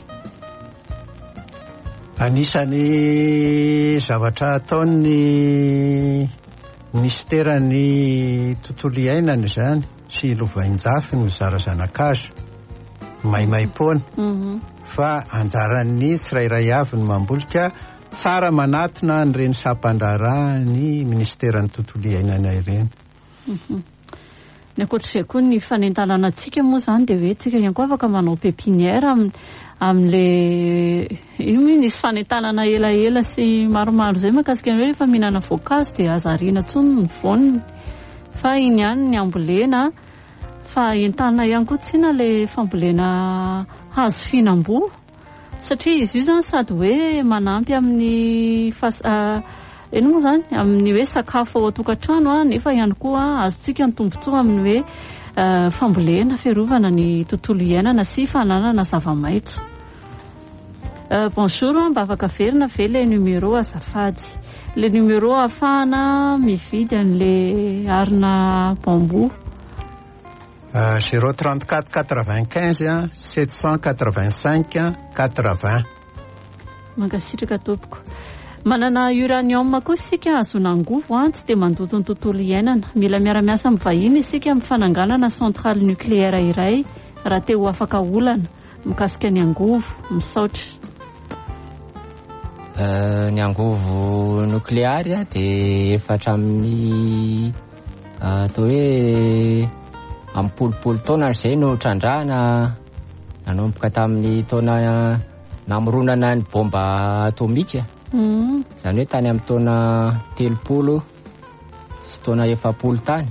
[SPEAKER 3] Anisany zavatra ataon'ny ministeran'ny tontolo iainana zany sy lovain-jafy ny mizara zanakazo maimaim-poana fa anjaran'ny tsirairay avy ny mambolika tsara manatona n'ireny sampandrarahany ministeran'ny tontolo iainana ireny.
[SPEAKER 1] Ny ankoatr'izay koa ny fanentanana antsika moa zany dia hoe tsika ihany koa afaka manao pépinière amin'ilay ino moa nisy fanentanana elaela sy maromaro izay mahakasika ny hoe rehefa mihinana voankazo dia azariana intsony ny voany fa iny ihany ny ambolena fa entanana ihany koa tsina ilay fambolena hazo fihinam-boa satria izy io zany sady hoe manampy amin'ny eno moa zany amin'ny hoe sakafo ao an-tokantrano nefa ihany koa azontsika ny tombontsoa amin'ny hoe fambolena fiarovana ny tontolo iainana sy fananana zava-maitso. Bonjour, mba afaka verina ve le numéro azafady? Le numéro ahafahana mividy an'le arina bamboa.
[SPEAKER 3] zéro trente-quatre quatre-vingt-quinze sept cent quatre-vingt-cinq quatre-vingts.
[SPEAKER 1] Mankasitraka tompoko. Manana uranium koa isika azona angovo tsy dia mandoto ny tontolo iainana. Mila miara-miasa amin'ny vahiny isika amin'ny fananganana centrale nucléaire iray raha te ho afaka olana mikasika ny angovo misaotra.
[SPEAKER 2] Ny angovo nukleary dia efatra amin'ny atao hoe amin'ny polopolo taona izay no trandrahana nanomboka tamin'ny taona namoronana ny bomba atomika. Zany hoe tany amin'ny taona telopolo sy taona efapolo tany.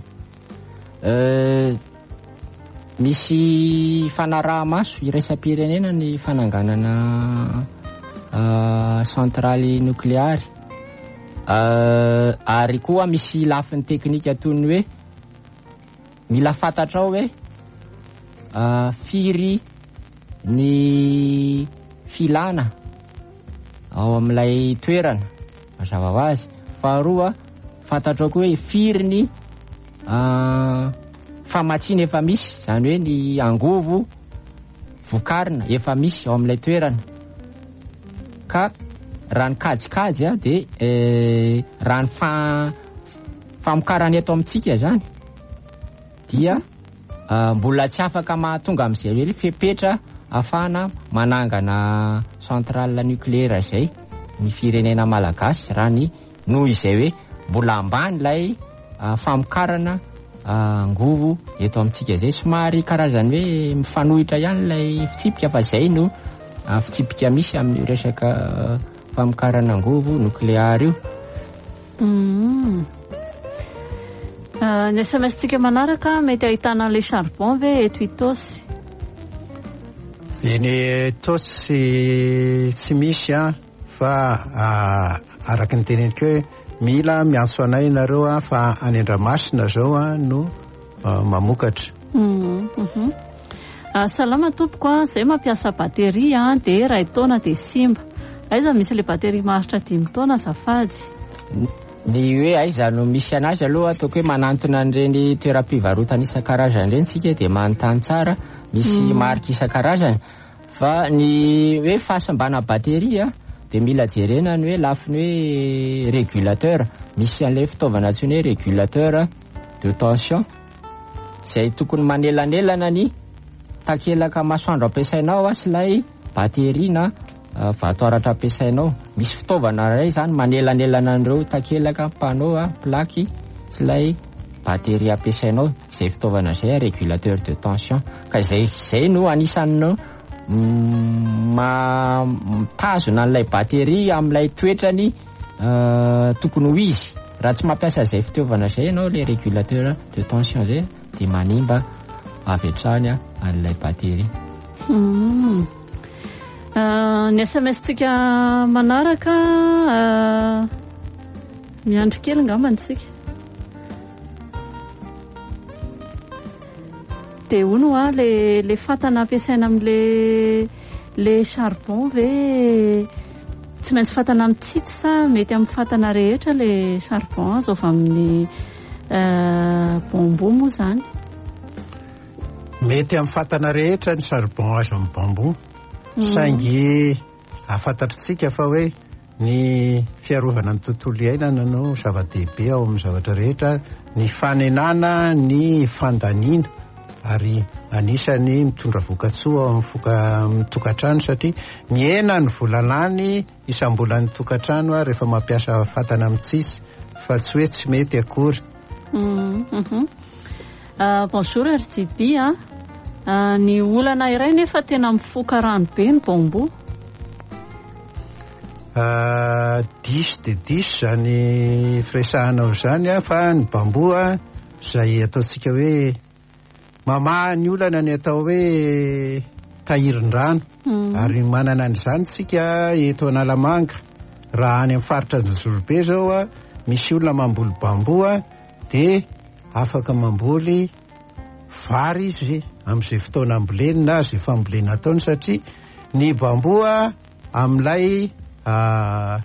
[SPEAKER 2] Misy fanaraha-maso iraisam-pirenena ny fananganana centrale nukleary. Ary koa misy lafiny teknika toy ny hoe mila fantatrao hoe firy ny filana ao amin'ilay toerana mazava ho azy. Faharoa fantatrao koa hoe firy ny famatsiana efa misy, zany hoe ny angovo vokarina efa misy ao amin'ilay toerana. Ka raha ny kajikajy a dia eh, raha ny fa, famokarany eto amintsika zany dia uh, mbola tsy afaka mahatonga amin'izay hoe fepetra afahana manangana centrale nucléaire zay ny firenena malagasy raha ny noho izay hoe mbola ambany lay uh, famokarana angovo uh, eto amintsika zay. Somary karazany hoe mifanohitra ihany lay fitsipika fa zay no uh, fitsipika misy amin'ny resaka uh, famokarana angovo nucléaire io.
[SPEAKER 1] Mm. Uh, ny S M S-tsika manaraka mety ahitana le charbon ve eto Itosy?
[SPEAKER 3] Eny Itosy tsy misy a fa uh, araka ny teneniko hoe mila miantso anay nareo a fa any Andramasina zao a no uh, mamokatra.
[SPEAKER 1] Mm -hmm. uh, salama tompoko a, zay mampiasa bateria a, de ray taona de simba. Aiza misy le bateria maharitra dimy taona zafady?
[SPEAKER 2] Ny hoe aiza no misy anazy aloha ataoko hoe manantona an'ireny toeram-pivarotana isan-karazany ireny tsika dia manontany tsara, misy mm. marika isan-karazany. Fa ny hoe fahasambana bateria dia mila jerena ny hoe lafiny hoe régulateur. Misy an'ilay fitaovana antsoina hoe régulateur de tension izay tokony manelanelana ny takelaka masoandro ampiasainao sy ilay bateria na Uh, vatoaratra ampiasainao. Misy fitaovana ray zany manelanelana an'ireo takelaka panneau a plaky sy ilay bateria ampiasainao. Izay fitaovana izay régulateur de tension. Ka izay izay no anisan'ny mm, ma tazona an'ilay bateria amin'ilay toetrany uh, tokony ho izy. Raha tsy mampiasa izay fitaovana izay ianao le régulateur de tension izay dia manimba avy hatrany an'ilay bateria.
[SPEAKER 1] Mm. Uh, ny S M S-tsika manaraka uh, miandry kely ngambantsika. De ono a le, le fatana ampiasaina amin'le le charbon ve tsy maintsy fatana amin'ny tsitsy sa mety amin'ny fatana rehetra le charbon azo avy amin'ny uh, bambo moa zany?
[SPEAKER 3] Mety amin'ny fatana rehetra ny charbon azo amin'ny bambo. Mm. Saingy afantatritsika fa hoe ny fiarovana ny tontolo iainana no zava-dehibe ao amin'ny zavatra rehetra, ny fanenana, ny fandaniana, ary anisany mitondra voka-tsoa ao amin'ny foka tokantrano satria miena ny volalany isam-bolan'ny tokantrano rehefa mampiasa fatana amin'ny tsisy, fa tsy hoe tsy mety akory.
[SPEAKER 1] Mm -hmm. uh, bonjour R T B a. Uh, ny olana iray nefa tena mifoka rano be ny bambo.
[SPEAKER 3] Uh, diso de diso zany firesahanao zany a, fa ny bambo a zay ataontsika hoe mamaha ny olana ny atao hoe tahirin-drano. Mm. Ary manana an'izany tsika eto Analamanga. Raha any amin'ny faritra Anjozorobe zao a, misy olona mamboly bambo a, de afaka mamboly vary izy amin'izay fotoana amboleny na izay fambolena ataony, satria ny bamboa amin'ilay uh,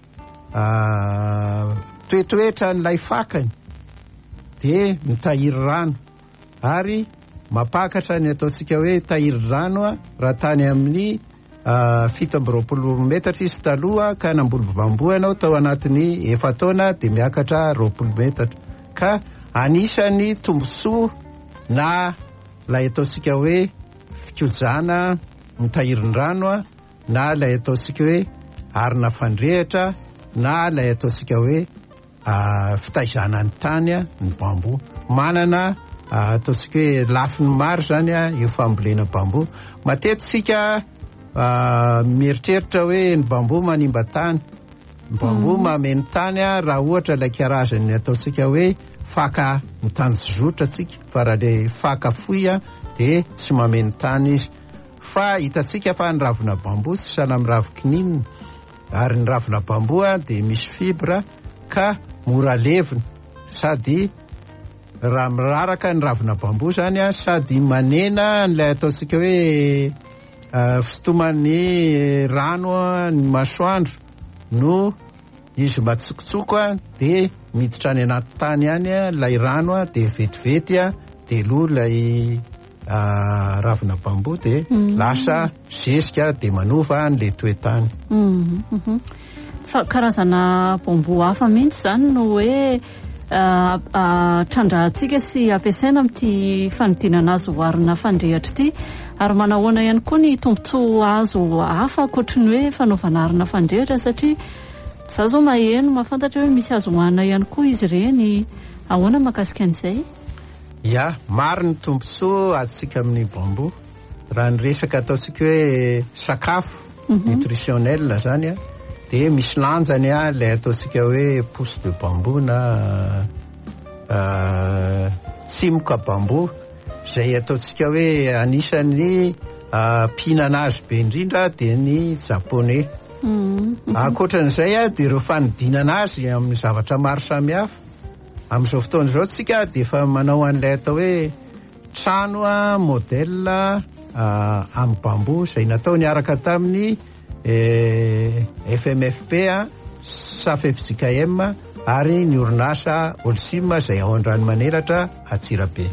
[SPEAKER 3] uh, toetoetra n'ilay fakany dia mitahiry rano, ary mapakatra ny ataontsika hoe tahiry rano raha tany amin'ny uh, fito amby roapolo metatra izy taloha ka namboly bamboa ianao tao anatin'ny efa taona dia miakatra roapolo metatra. Ka anisany tombontsoa na lay ataontsika hoe fikojana mitahiry ny rano na lay ataontsika hoe arina fandrehatra na lay ataontsika hoe uh, fitaizana ny tany ny bambo. Manana uh, ataontsika hoe lafiny maro zany io fambolena bambo. Matetisika uh, mieritreritra hoe ny bambo manimba tany, ny bambo mm. mameno tany raha ohatra lay karazany ataontsika hoe faka mitany zotra tsika, fa raha le faka foy dia tsy mameno tany izy. Fa hitatsika fa ny ravina bambo tsy sana amin'ny ravi-kininina, ary ny ravina bambo dia misy fibra ka mora levina, sady raha miraraka ny ravina bambo zany sady manena n'ilay ataontsika hoe uh, fitoman'ny rano ny masoandro no izy matsikotsoko dia miditra any anaty tany any ilay rano dia vetivety telo ilay ravina bambo dia lasa zezika dia manova an'ilay toetany.
[SPEAKER 1] Fa karazana bambo hafa mihitsy zany no hoe trandrahantsika sy ampiasaina amin'ity fanodinana azo hoarina fandrehatra ity, ary manahoana ihany koa ny tombontsoa azo hafa ankoatra ny hoe fanaovana arina fandrehatra, satria za zao maheno mahafantatra hoe misy azo hohanina ihany koa izy ireny. Ahoana mahakasika an'izay?
[SPEAKER 3] Ya, maro ny tombontsoa azontsika amin'ny bambo. Raha ny resaka ataontsika hoe sakafo nutritionnel zany a, dia misy lanjany a ilay ataontsika hoe pousse de bambo na tsimoka bambo, izay ataontsika hoe anisany mpihinana azy be indrindra dia ny japonais. Ankoatran'izay a dia ireo fanodinana azy amin'ny zavatra maro samihafa. Amin'izao fotoana izao tsika dia efa manao an'ilay atao hoe trano a modèle amin'ny bambo, izay natao niaraka tamin'ny F M F P a, S A F F J K M ary ny orinasa Holcim izay ao an-dranomaneratra Antsirabe.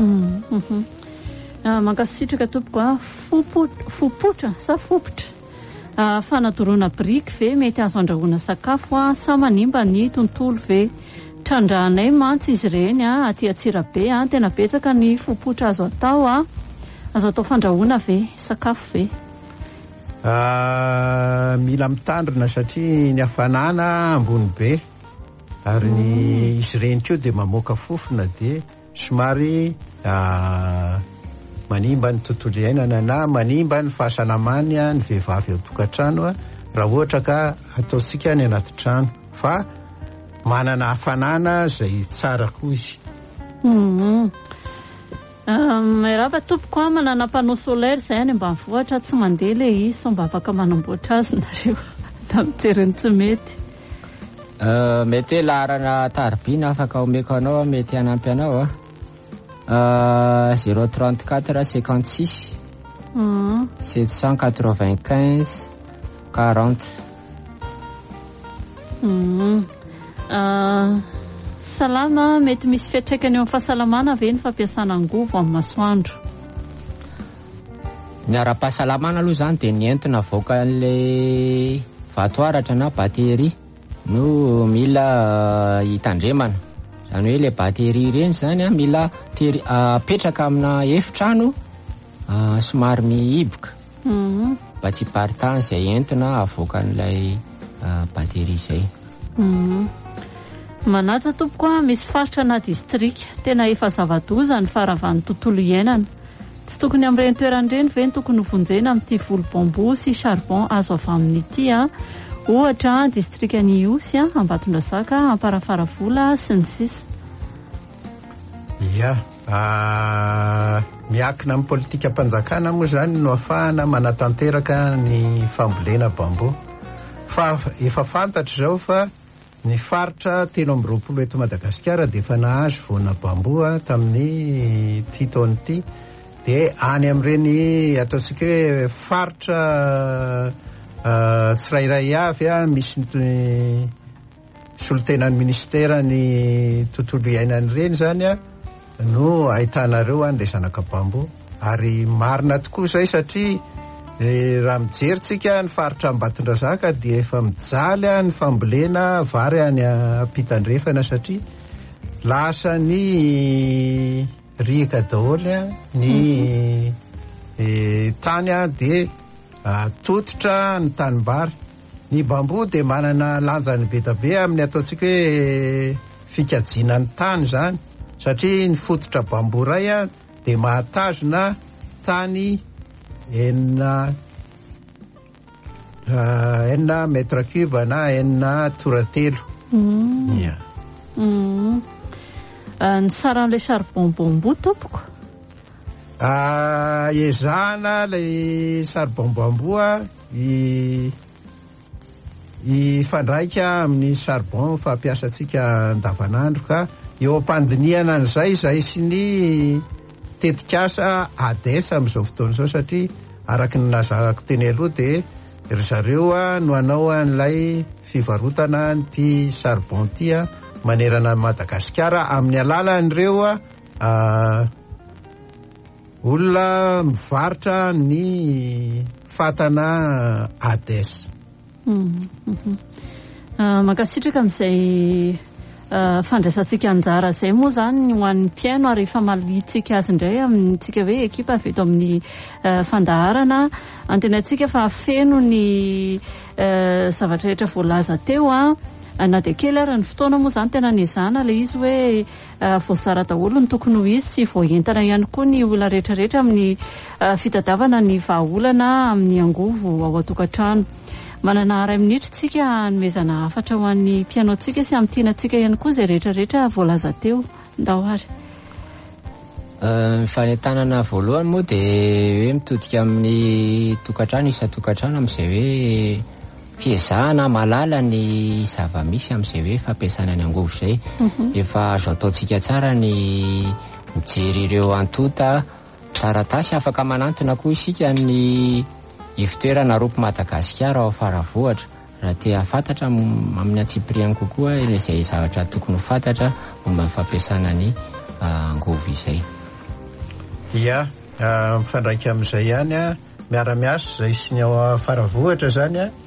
[SPEAKER 1] Mankasitraka tompoko fopotra sa fopotra fanadorona briky ve mety azo andrahoana sakafo sa manimba ny tontolo ve? Trandrahanay mantsy izy ireny aty Antsirabe, tena betsaka ny fopotra azo atao azo atao fandrahoana ve sakafo ve?
[SPEAKER 3] Mila mitandrina satria ny hafanana ambony be, ary ny izy ireny koa dia mamoaka fofona dia somary manimba ny tontolo iainana na manimba ny fahasalamany ny vehivavy ao tokantrano raha ohatra ka ataontsika ny anaty trano, fa manana hafanana izay tsara koa izy.
[SPEAKER 1] Raha tompoko manana panneau solaire izay any ambanivohitra, tsy mandeha ilay izy, mba afaka manamboatra azy nareo na mijery ny tsy mety.
[SPEAKER 2] Mety hoe laharana taribina afaka omeko anao, mety hanampy anao a zéro trente-quatre cinquante-six sept cent quatre-vingt-quinze quarante.
[SPEAKER 1] Salama, mety misy fiantraikany eo amin'ny fahasalamana ve ny fampiasana angovo amin'ny masoandro?
[SPEAKER 2] Ny ara-pahasalamana aloha zany dia ny entona avoaka an'ilay vatoaratra na batery no mila hitandremana. Zany hoe ilay batery ireny zany a mila apetraka amina efitrano somary mihiboka mba tsy hiparitahan izay entona avoaka an'ilay batery izay.
[SPEAKER 1] Manaja tompoko misy faritra na distrika tena efa zava-doza ny faravan'ny tontolo iainana. Tsy tokony amin'ireny toeran'ireny ve ny tokony vonjena amin'ity volo bambo sy charbon azo avy amin'ity ohatra distrika ny Iosy Ambatondrazaka, Amparafaravola sy ny sisa.
[SPEAKER 3] Ya, miakina amin'ny politika mpanjakana moa zany no ahafahana manatanteraka ny fambolena bambo. Fa efa fantatra izao fa ny faritra telo amby roapolo eto Madagasikara dia efa nahazo voana bambo tamin'ny ty taona ity, dia any amin'ireny ataontsika hoe faritra tsirairay avy misy ny solotenan'ny ministera ny tontolo iainana ireny zany no ahitanareo an'ilay zanaka bambo. Ary marina tokoa izay satria raha mijerytsika ny faritra Ambatondrazaka dia efa mijaly ny fambolena vary any ampitandrefana, satria lasa ny rika daholy ny tany dia tototra ny tanimbary. Ny bambo dia manana lanjany be da be amin'ny ataontsika hoe fikajiana ny tany zany, satria ny fototra bambo ray dia mahatazona tany enina enina metre cube na enina toratelo.
[SPEAKER 1] Ny saran'ilay charbon bambo tompoko?
[SPEAKER 3] Ezahana ilay charbon bambo ifandraika amin'ny charbon fampiasantsika andavanandro, ka eo am-pandiniana an'izay izay sy ny tetikasa adesa amin'izao fotoana izao, satria araka ny nazarako teny aloha dia ry zareo no hanao an'ilay fivarotana ty charbon ty manerana Madagasikara amin'ny alalan'ireo olona mivarotra ny fatana ades.
[SPEAKER 1] Mankasitraka amin'izay fandraisantsika anjara izay moa zany ho an'ny mpiaino ary efa malitsika azy indray amintsika hoe ekipa avy eto amin'ny fandaharana antenatsika fa feno ny zavatra rehetra voalaza teo a na dia kely ary ny fotoana moa zany tena nezana ilay izy hoe voasara daholo ny tokony ho izy sy voaentana ihany koa ny olona rehetrarehetra amin'ny fitadiavana ny vahaolana amin'ny angovo ao an-tokantrano. Manana iray minitra tsika nomezana hafatra ho an'ny mpiainoantsika sy amin'ny tianantsika ihany koa izay rehetrarehetra voalaza teo ndao ary.
[SPEAKER 2] Ny fanentanana voalohany moa dia hoe mitodika amin'ny tokantrano isa-tokantrano amin'izay hoe fiezahana malala ny zava-misy amin'izay hoe fampiasana ny angovo izay. Efa azo ataontsika tsara ny mijery ireo antota taratasy afaka manantona koa isika ny ifitoerana ropo Madagasikara ao Faravohatra raha tia fantatra amin'ny atsipiriany kokoa izay zavatra tokony fantatra momba ny fampiasana ny angovo izay.
[SPEAKER 3] Ia, mifandraika amin'izay ihany a miara-miasa izay sy ny ao Faravohatra zany a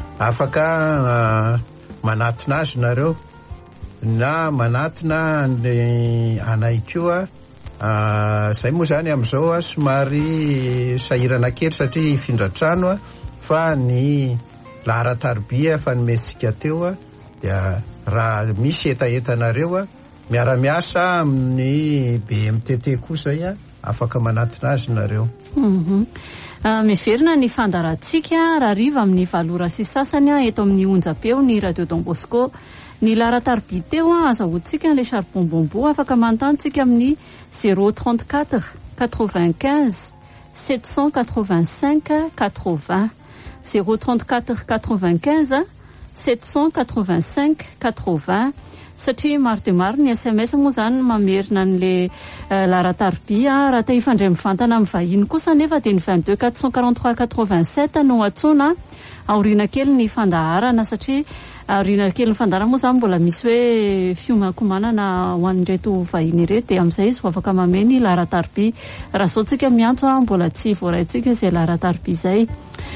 [SPEAKER 3] afaka manatona azy nareo na manatona ny anay koa. Izay moa zany amin'izao a somary sahirana kely satria ifindra-trano a fa ny laharatarby efa nometsika teo a dia raha misy etaetanareo a miara-miasa amin'ny B M T T koa zay a afaka manatona azy nareo.
[SPEAKER 1] Miverina ny fandarantsika raha riva amin'ny valora sy sasany eto amin'ny onjam-peo ny Radio Don Bosco. Ny laharatarby teo azahoantsika ilay charbon bombo afaka mantantsika amin'ny zéro trente-quatre quatre-vingt-quinze sept cent quatre-vingt-cinq quatre-vingts zéro trente-quatre quatre-vingt-quinze sept cent quatre-vingt-cinq quatre-vingts satria maro dia maro ny S M S moa zany mamerina an'ilay laharatarby raha te hifandray mivantana amin'ny vahiny kosa nefa dia ny vingt-deux quatre cent quarante-trois quatre-vingt-sept no atsoina aoriana kely ny fandaharana satria aoriana kely ny fandaharana moa zany mbola misy hoe fiomankomanana ho an'ireto vahiny ireto dia amin'izay izy vao afaka mameny laharatarby raha zao tsika miantso mbola tsy voaraintsika izay laharatarby izay.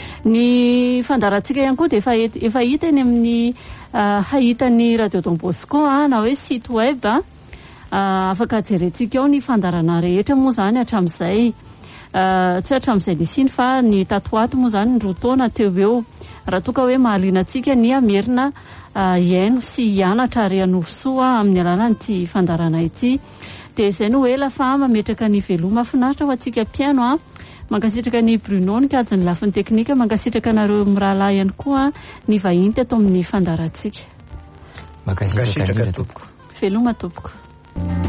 [SPEAKER 1] Ny fandarantsika ihany koa dia efa efa hita eny amin'ny hahitan'ny Radio Don Bosco na hoe site web afaka jerentsika ao ny fandarana rehetra moa zany hatramin'izay. Tsy hatramin'izay nisiny fa ny tatoato moa zany ny roa taona teo eo raha toka hoe mahaliana antsika ny amerina hiaino sy hianatra ary hanofosoa amin'ny alalan'ity fandarana ity dia izay no ela fa mametraka ny veloma finaritra ho antsika mpiaino a. Mankasitraka ny Bruno ny kajy ny lafiny teknika, mankasitraka nareo mirahalahy ihany koa ny vahiny teto amin'ny fandarantsika.
[SPEAKER 2] Mankasitraka ny tompoko.
[SPEAKER 1] Veloma tompoko.